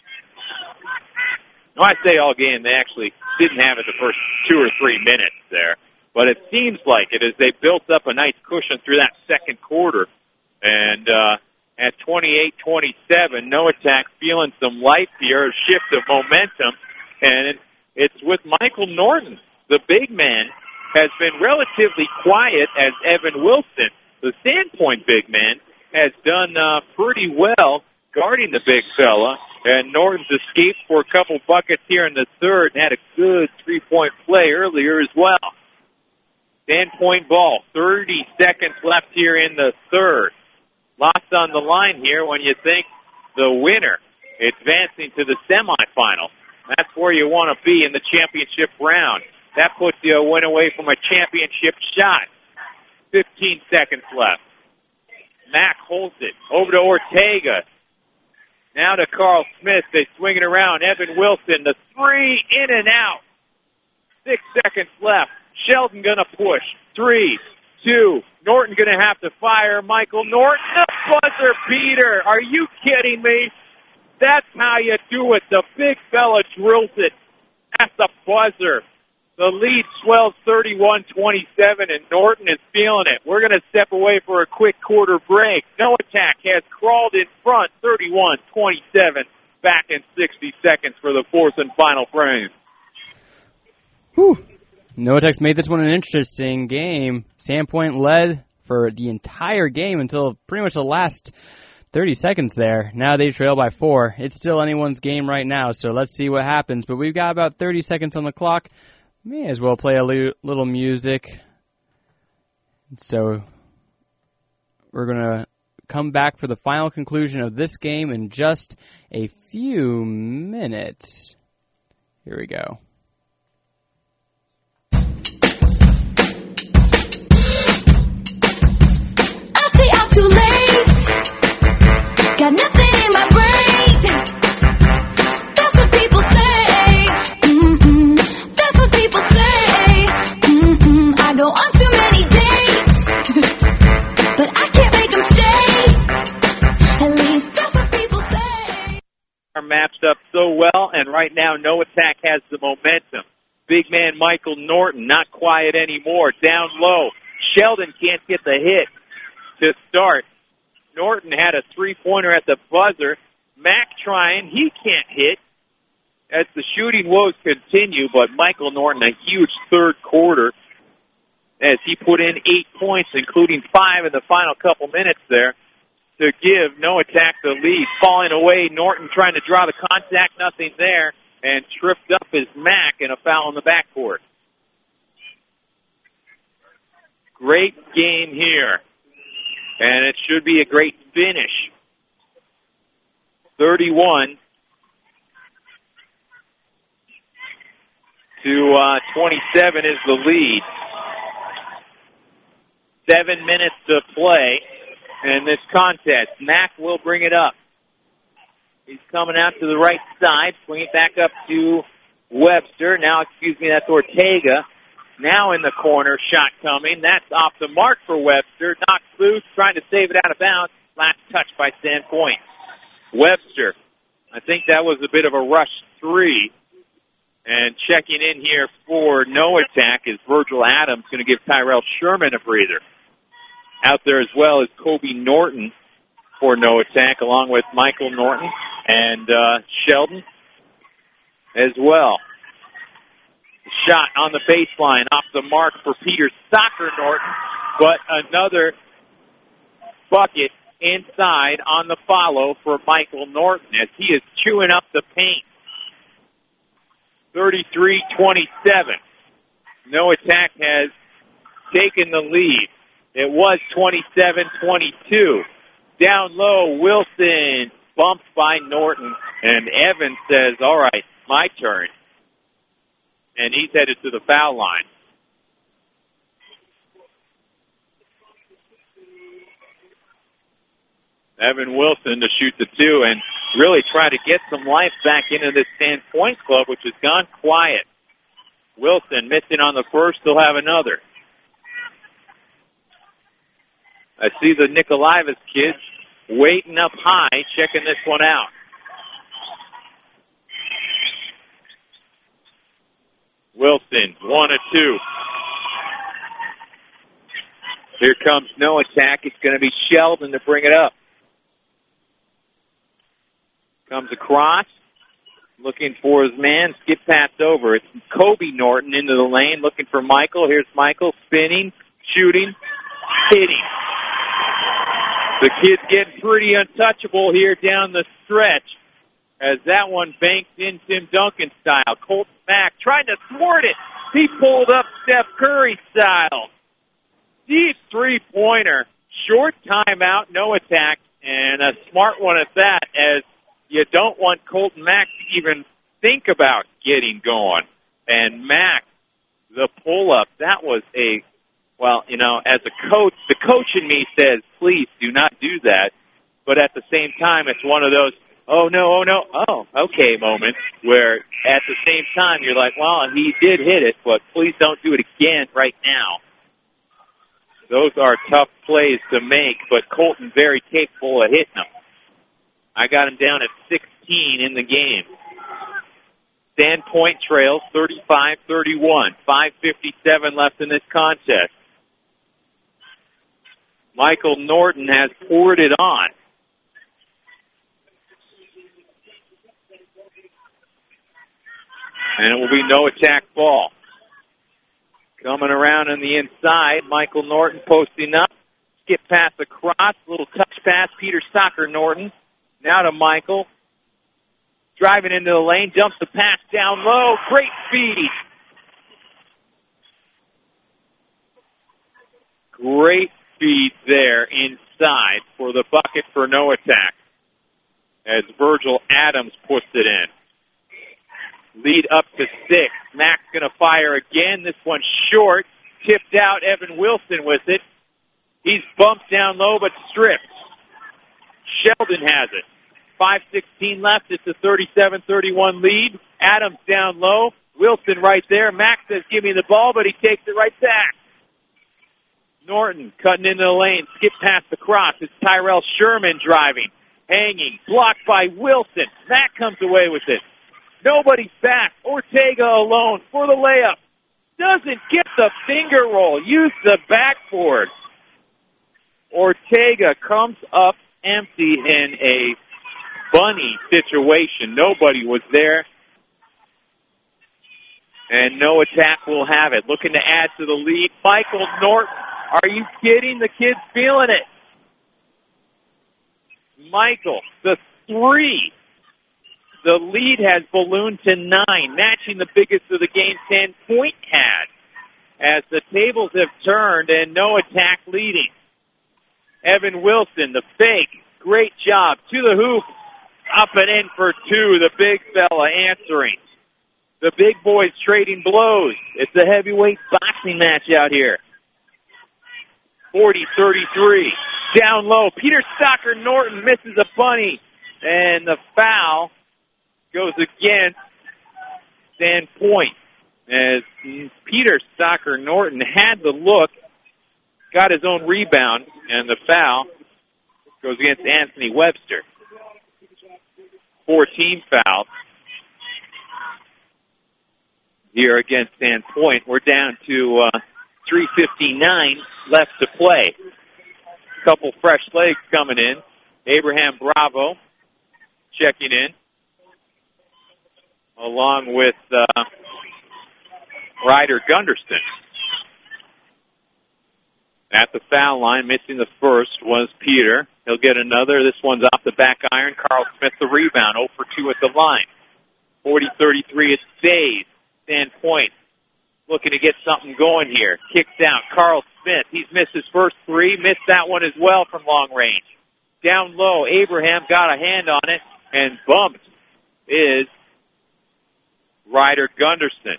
No, I say all game. They actually didn't have it the first two or three minutes there. But it seems like it as they built up a nice cushion through that second quarter. And uh, at twenty-eight twenty-seven. Noatak feeling some life here, a shift of momentum, and it's with Michael Norton. The big man has been relatively quiet as Evan Wilson, the Sandpoint big man, has done uh, pretty well guarding the big fella, and Norton's escaped for a couple buckets here in the third and had a good three-point play earlier as well. Sandpoint ball, thirty seconds left here in the third. Lots on the line here when you think the winner advancing to the semifinal. That's where you want to be in the championship round. That puts you a win away from a championship shot. fifteen seconds left. Mack holds it. Over to Ortega. Now to Carl Smith. They swing it around. Evan Wilson, the three, in and out. Six seconds left. Sheldon going to push. Three, two. Norton going to have to fire. Michael Norton, the buzzer beater. Are you kidding me? That's how you do it. The big fella drills it at the buzzer. The lead swells thirty-one twenty-seven, and Norton is feeling it. We're going to step away for a quick quarter break. Noatak has crawled in front, thirty-one twenty-seven. Back in sixty seconds for the fourth and final frame. Whew. Noatak's made this one an interesting game. Sandpoint led for the entire game until pretty much the last thirty seconds there. Now they trail by four. It's still anyone's game right now, so let's see what happens. But we've got about thirty seconds on the clock. May as well play a little music. So we're going to come back for the final conclusion of this game in just a few minutes. Here we go. I say I'm too late. Got nothing in my brain. That's what people say. Mm-mm. That's what people say. Mm-mm. I go on too many dates, but I can't make them stay. At least that's what people say. Are matched up so well, and right now Noatak has the momentum. Big man Michael Norton, not quiet anymore. Down low. Sheldon can't get the hit to start. Norton had a three-pointer at the buzzer. Mack trying. He can't hit as the shooting woes continue, but Michael Norton, a huge third quarter as he put in eight points, including five in the final couple minutes there to give Noatak the lead. Falling away, Norton trying to draw the contact, nothing there, and tripped up his Mack and a foul in the backcourt. Great game here. And it should be a great finish. thirty-one to uh, twenty-seven is the lead. Seven minutes to play in this contest. Mack will bring it up. He's coming out to the right side. Swing it back up to Webster. Now, excuse me, that's Ortega. Now in the corner, shot coming. That's off the mark for Webster. Knocks loose, trying to save it out of bounds. Last touch by Sandpoint. Webster, I think that was a bit of a rush three. And checking in here for Noatak is Virgil Adams, going to give Tyrell Sherman a breather. Out there as well is Kobe Norton for Noatak, along with Michael Norton and uh, Sheldon as well. Shot on the baseline, off the mark for Peter Soccer Norton, but another bucket inside on the follow for Michael Norton as he is chewing up the paint. thirty-three twenty-seven. Noatak has taken the lead. It was twenty-seven twenty-two. Down low, Wilson bumped by Norton, and Evans says, all right, my turn. And he's headed to the foul line. Evan Wilson to shoot the two and really try to get some life back into this Sandpoint club, which has gone quiet. Wilson missing on the first, he'll have another. I see the Nikolaevas kids waiting up high, checking this one out. Wilson, one or two. Here comes Noatak. It's going to be Sheldon to bring it up. Comes across, looking for his man. Skip pass over. It's Kobe Norton into the lane, looking for Michael. Here's Michael spinning, shooting, hitting. The kid's getting pretty untouchable here down the stretch as that one banks in Tim Duncan style. Colton Mack trying to thwart it. He pulled up Steph Curry style. Deep three-pointer. Short timeout, no attack, and a smart one at that, as you don't want Colton Mack to even think about getting going. And Mack, the pull-up, that was a, well, you know, as a coach, the coach in me says, please do not do that. But at the same time, it's one of those, oh, no, oh, no, oh, okay moments where at the same time you're like, well, he did hit it, but please don't do it again right now. Those are tough plays to make, but Colton very capable of hitting them. I got him down at sixteen in the game. Sandpoint trails thirty-five thirty-one. five fifty-seven left in this contest. Michael Norton has poured it on. And it will be no attack ball. Coming around on the inside, Michael Norton posting up. Skip pass across, little touch pass, Peter Stocker Norton. Now to Michael. Driving into the lane, jumps the pass down low. Great speed. Great speed there inside for the bucket for no attack as Virgil Adams puts it in. Lead up to six. Mack's going to fire again. This one short. Tipped out. Evan Wilson with it. He's bumped down low but stripped. Sheldon has it. five sixteen left. It's a thirty-seven thirty-one lead. Adams down low. Wilson right there. Mack says, give me the ball, but he takes it right back. Norton cutting into the lane. Skip past across. It's Tyrell Sherman driving. Hanging. Blocked by Wilson. Mack comes away with it. Nobody's back. Ortega alone for the layup. Doesn't get the finger roll. Use the backboard. Ortega comes up empty in a bunny situation. Nobody was there. And no attack will have it. Looking to add to the lead. Michael Norton. Are you kidding? The kid's feeling it. Michael, the three. The lead has ballooned to nine, matching the biggest of the game Sandpoint had, as the tables have turned and no attack leading. Evan Wilson, the fake, great job, to the hoop, up and in for two, the big fella answering. The big boys trading blows. It's a heavyweight boxing match out here. forty thirty-three, down low, Peter Stocker Norton misses a bunny, and the foul goes against Sandpoint as Peter Stocker Norton had the look, got his own rebound, and the foul goes against Anthony Webster. Four team fouls here against Sandpoint. We're down to uh, three fifty-nine left to play. Couple fresh legs coming in. Abraham Bravo checking in, along with uh, Ryder Gunderson. At the foul line, missing the first, was Peter. He'll get another. This one's off the back iron. Carl Smith the rebound, zero for two at the line. forty thirty-three, it stays. Sandpoint looking to get something going here. Kicks out. Carl Smith, he's missed his first three. Missed that one as well from long range. Down low, Abraham got a hand on it, and bumped is Ryder Gunderson.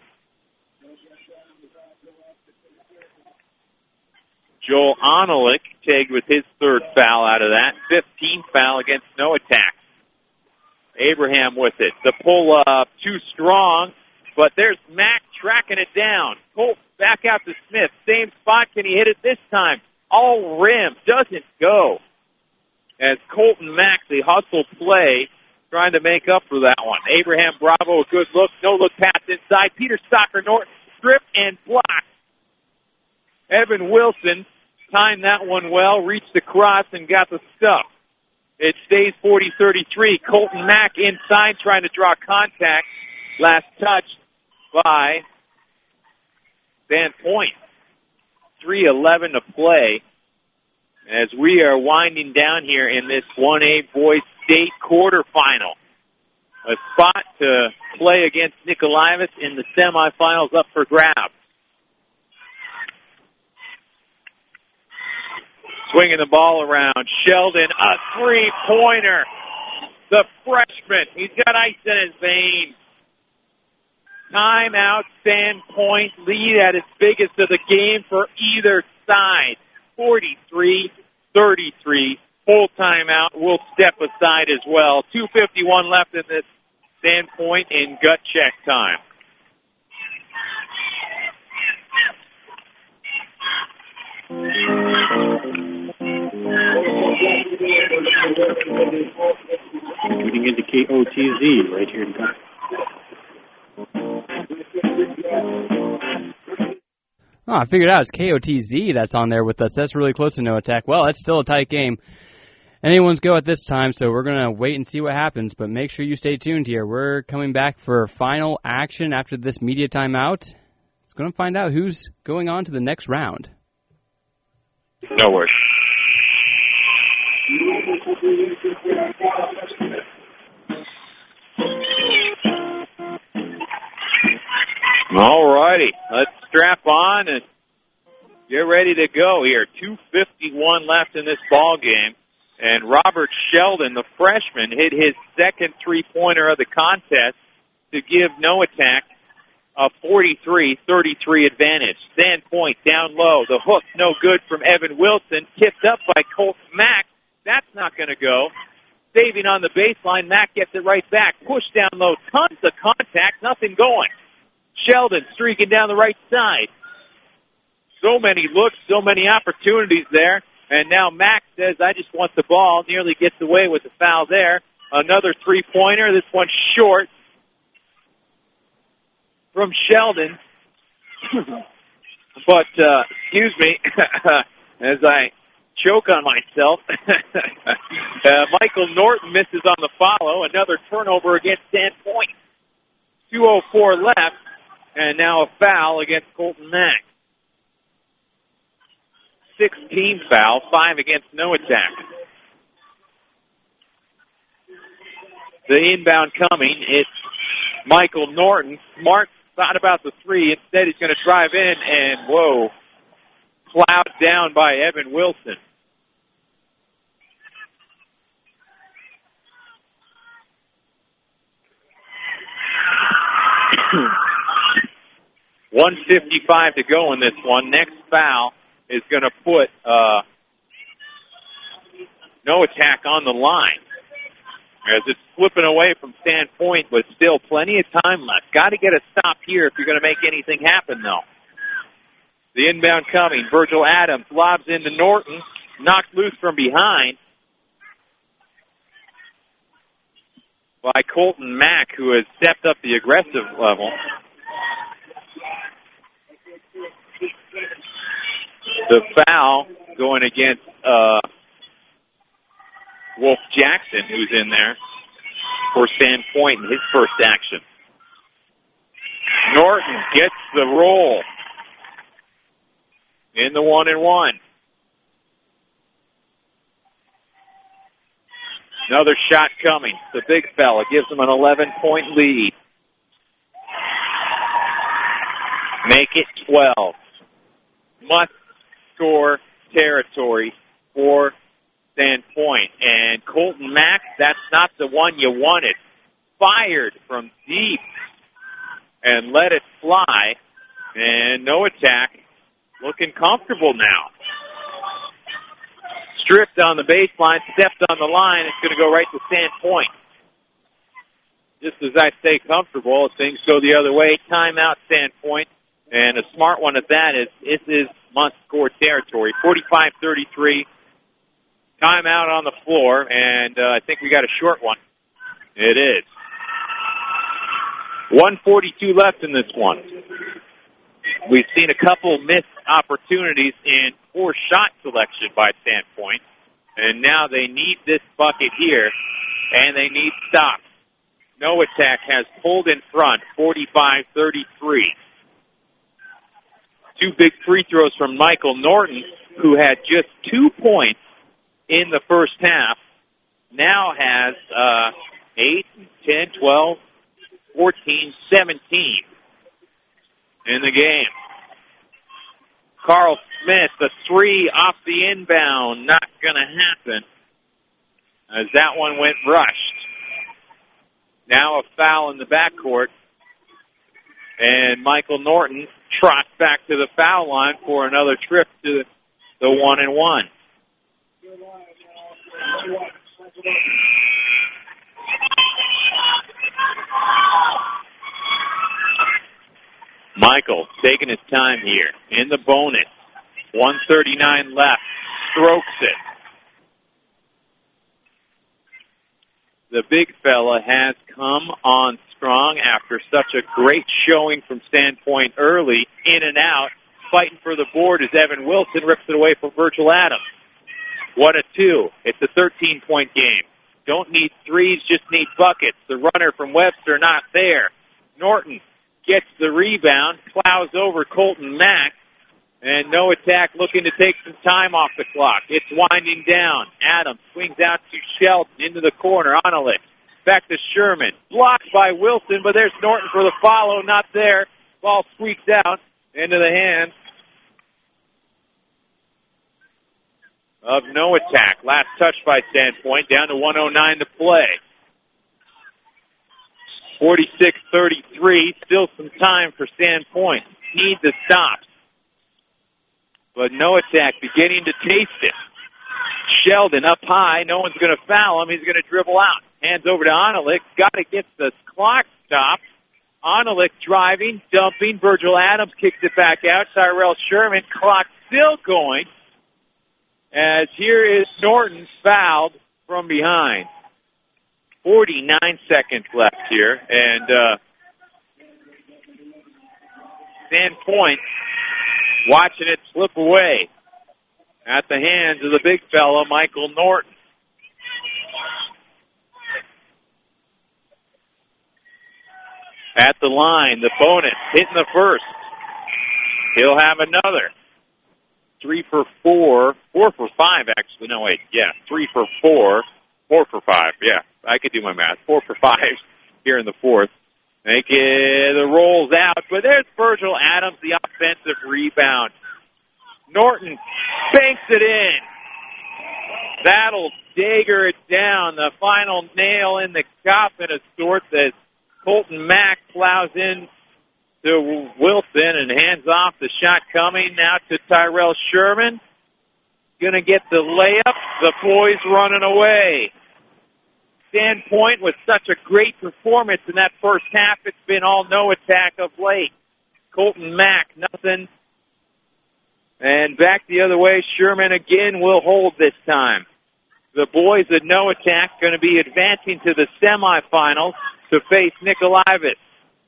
Joel Onelick tagged with his third foul out of that. fifteenth foul against no attack. Abraham with it. The pull-up too strong, but there's Mack tracking it down. Colt back out to Smith. Same spot. Can he hit it this time? All rim. Doesn't go. As Colton Mack, the hustle play, trying to make up for that one. Abraham Bravo, a good look. No look pass inside. Peter Stocker Norton stripped and blocked. Evan Wilson timed that one well, reached across and got the stuff. It stays forty thirty-three. Colton Mack inside trying to draw contact. Last touch by Sandpoint. three eleven to play as we are winding down here in this one A boys state quarterfinal. A spot to play against Nikolaevitz in the semifinals up for grabs. Swinging the ball around. Sheldon, a three-pointer. The freshman. He's got ice in his veins. Timeout, Sandpoint. Lead at its biggest of the game for either side. forty-three thirty-three. Full timeout. We'll step aside as well. two fifty-one left in this Sandpoint in gut check time. Tuning into K O T Z right here in Gun. Oh, I figured out it's K O T Z that's on there with us. That's really close to No Attack. Well, it's still a tight game. Anyone's go at this time, so we're going to wait and see what happens, but make sure you stay tuned here. We're coming back for final action after this media timeout. It's going to find out who's going on to the next round. No worries. All righty, let's strap on and get ready to go here. two fifty-one left in this ball game, and Robert Sheldon, the freshman, hit his second three-pointer of the contest to give No Attack a forty-three thirty-three advantage. Sandpoint down low. The hook no good from Evan Wilson. Tipped up by Colt Mack. That's not going to go. Saving on the baseline. Mack gets it right back. Push down low. Tons of contact. Nothing going. Sheldon streaking down the right side. So many looks, so many opportunities there. And now Mack says, I just want the ball. Nearly gets away with the foul there. Another three-pointer. This one short from Sheldon. But, uh, excuse me, as I choke on myself. uh, Michael Norton misses on the follow. Another turnover against Sandpoint. two oh four left. And now a foul against Colton Mack. sixteen foul, five against No Attack. The inbound coming, it's Michael Norton. Smart thought about the three. Instead, he's going to drive in, and whoa, plowed down by Evan Wilson. one fifty-five to go in this one. Next foul is going to put uh, No Attack on the line. As it's flipping away from Sandpoint, but still plenty of time left. Got to get a stop here if you're going to make anything happen, though. The inbound coming. Virgil Adams lobs into Norton. Knocked loose from behind by Colton Mack, who has stepped up the aggressive level. The foul going against uh, Wolf Jackson, who's in there for Sandpoint in his first action. Norton gets the roll in the one and one. Another shot coming. The big fella gives him an eleven-point lead. Make it twelve. Must-score territory for Sandpoint. And Colton Mack, that's not the one you wanted. Fired from deep and let it fly. And No Attack looking comfortable now. Stripped on the baseline, stepped on the line. It's going to go right to Sandpoint. Just as I stay comfortable, things go the other way. Timeout, Sandpoint. And a smart one at that is this is must-score territory. forty-five thirty-three. Timeout on the floor, and uh, I think we got a short one. It is. one forty-two left in this one. We've seen a couple missed opportunities in poor shot selection by Sandpoint. And now they need this bucket here, and they need stops. Nowotech has pulled in front, forty-five thirty-three. Two big free throws from Michael Norton, who had just two points in the first half, now has uh, eight, ten, twelve, fourteen, seventeen in the game. Carl Smith, the three off the inbound, not going to happen as that one went rushed. Now a foul in the backcourt, and Michael Norton trots back to the foul line for another trip to the one and one. Michael taking his time here in the bonus. one thirty-nine left. Strokes it. The big fella has come on strong after such a great showing from Sandpoint early. In and out. Fighting for the board as Evan Wilson rips it away from Virgil Adams. What a two. It's a thirteen-point game. Don't need threes, just need buckets. The runner from Webster not there. Norton gets the rebound, plows over Colton Mack, and Nowotech looking to take some time off the clock. It's winding down. Adams swings out to Shelton into the corner. Onelich back to Sherman. Blocked by Wilson, but there's Norton for the follow. Not there. Ball squeaks out into the hands of Nowotech. Last touch by Sandpoint, down to one oh nine to play. forty-six thirty-three, still some time for Sandpoint. Need the stops. But Nowotech beginning to taste it. Sheldon up high, no one's going to foul him, he's going to dribble out. Hands over to Onelich, got to get the clock stopped. Onelich driving, dumping, Virgil Adams kicks it back out. Tyrell Sherman, clock still going. As here is Norton fouled from behind. forty-nine seconds left here, and uh, Sandpoint watching it slip away at the hands of the big fella, Michael Norton. At the line, the bonus, hitting the first. He'll have another. Three for four, four for five, actually. No, wait, yeah, three for four, four for five, yeah. I could do my math. Four for five here in the fourth. Make it, the rolls out, but there's Virgil Adams, the offensive rebound. Norton banks it in. That'll dagger it down. The final nail in the coffin of sorts as Colton Mack plows in to Wilson and hands off the shot coming now to Tyrell Sherman. Gonna get the layup. The boys running away. Sandpoint with such a great performance in that first half. It's been all Nowotech of late. Colton Mack, nothing. And back the other way, Sherman again will hold this time. The boys at Nowotech going to be advancing to the semifinals to face Nikolaevitz.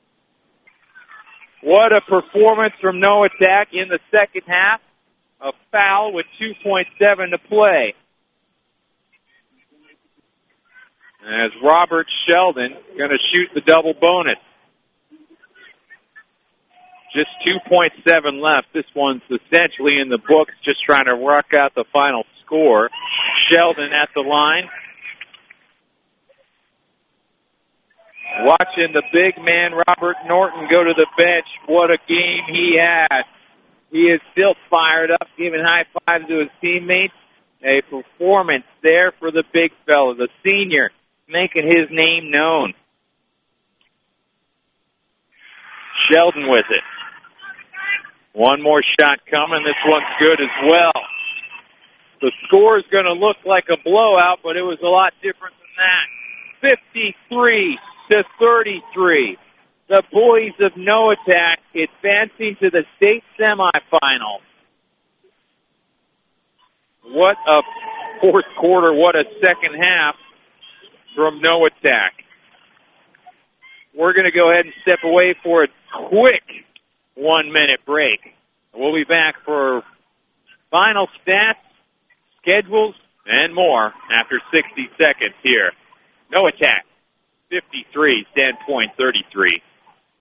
What a performance from Nowotech in the second half. A foul with two point seven to play. As Robert Sheldon going to shoot the double bonus. Just two point seven left. This one's essentially in the books, just trying to work out the final score. Sheldon at the line. Watching the big man, Robert Norton, go to the bench. What a game he had. He is still fired up, giving high fives to his teammates. A performance there for the big fella, the senior, making his name known. Sheldon with it. One more shot coming. This one's good as well. The score is going to look like a blowout, but it was a lot different than that. fifty-three to thirty-three. The boys of Nowotech advancing to the state semifinal. What a fourth quarter, what a second half from Nowotech. We're going to go ahead and step away for a quick one-minute break. We'll be back for final stats, schedules, and more after sixty seconds here. No attack. fifty-three, Sandpoint thirty-three.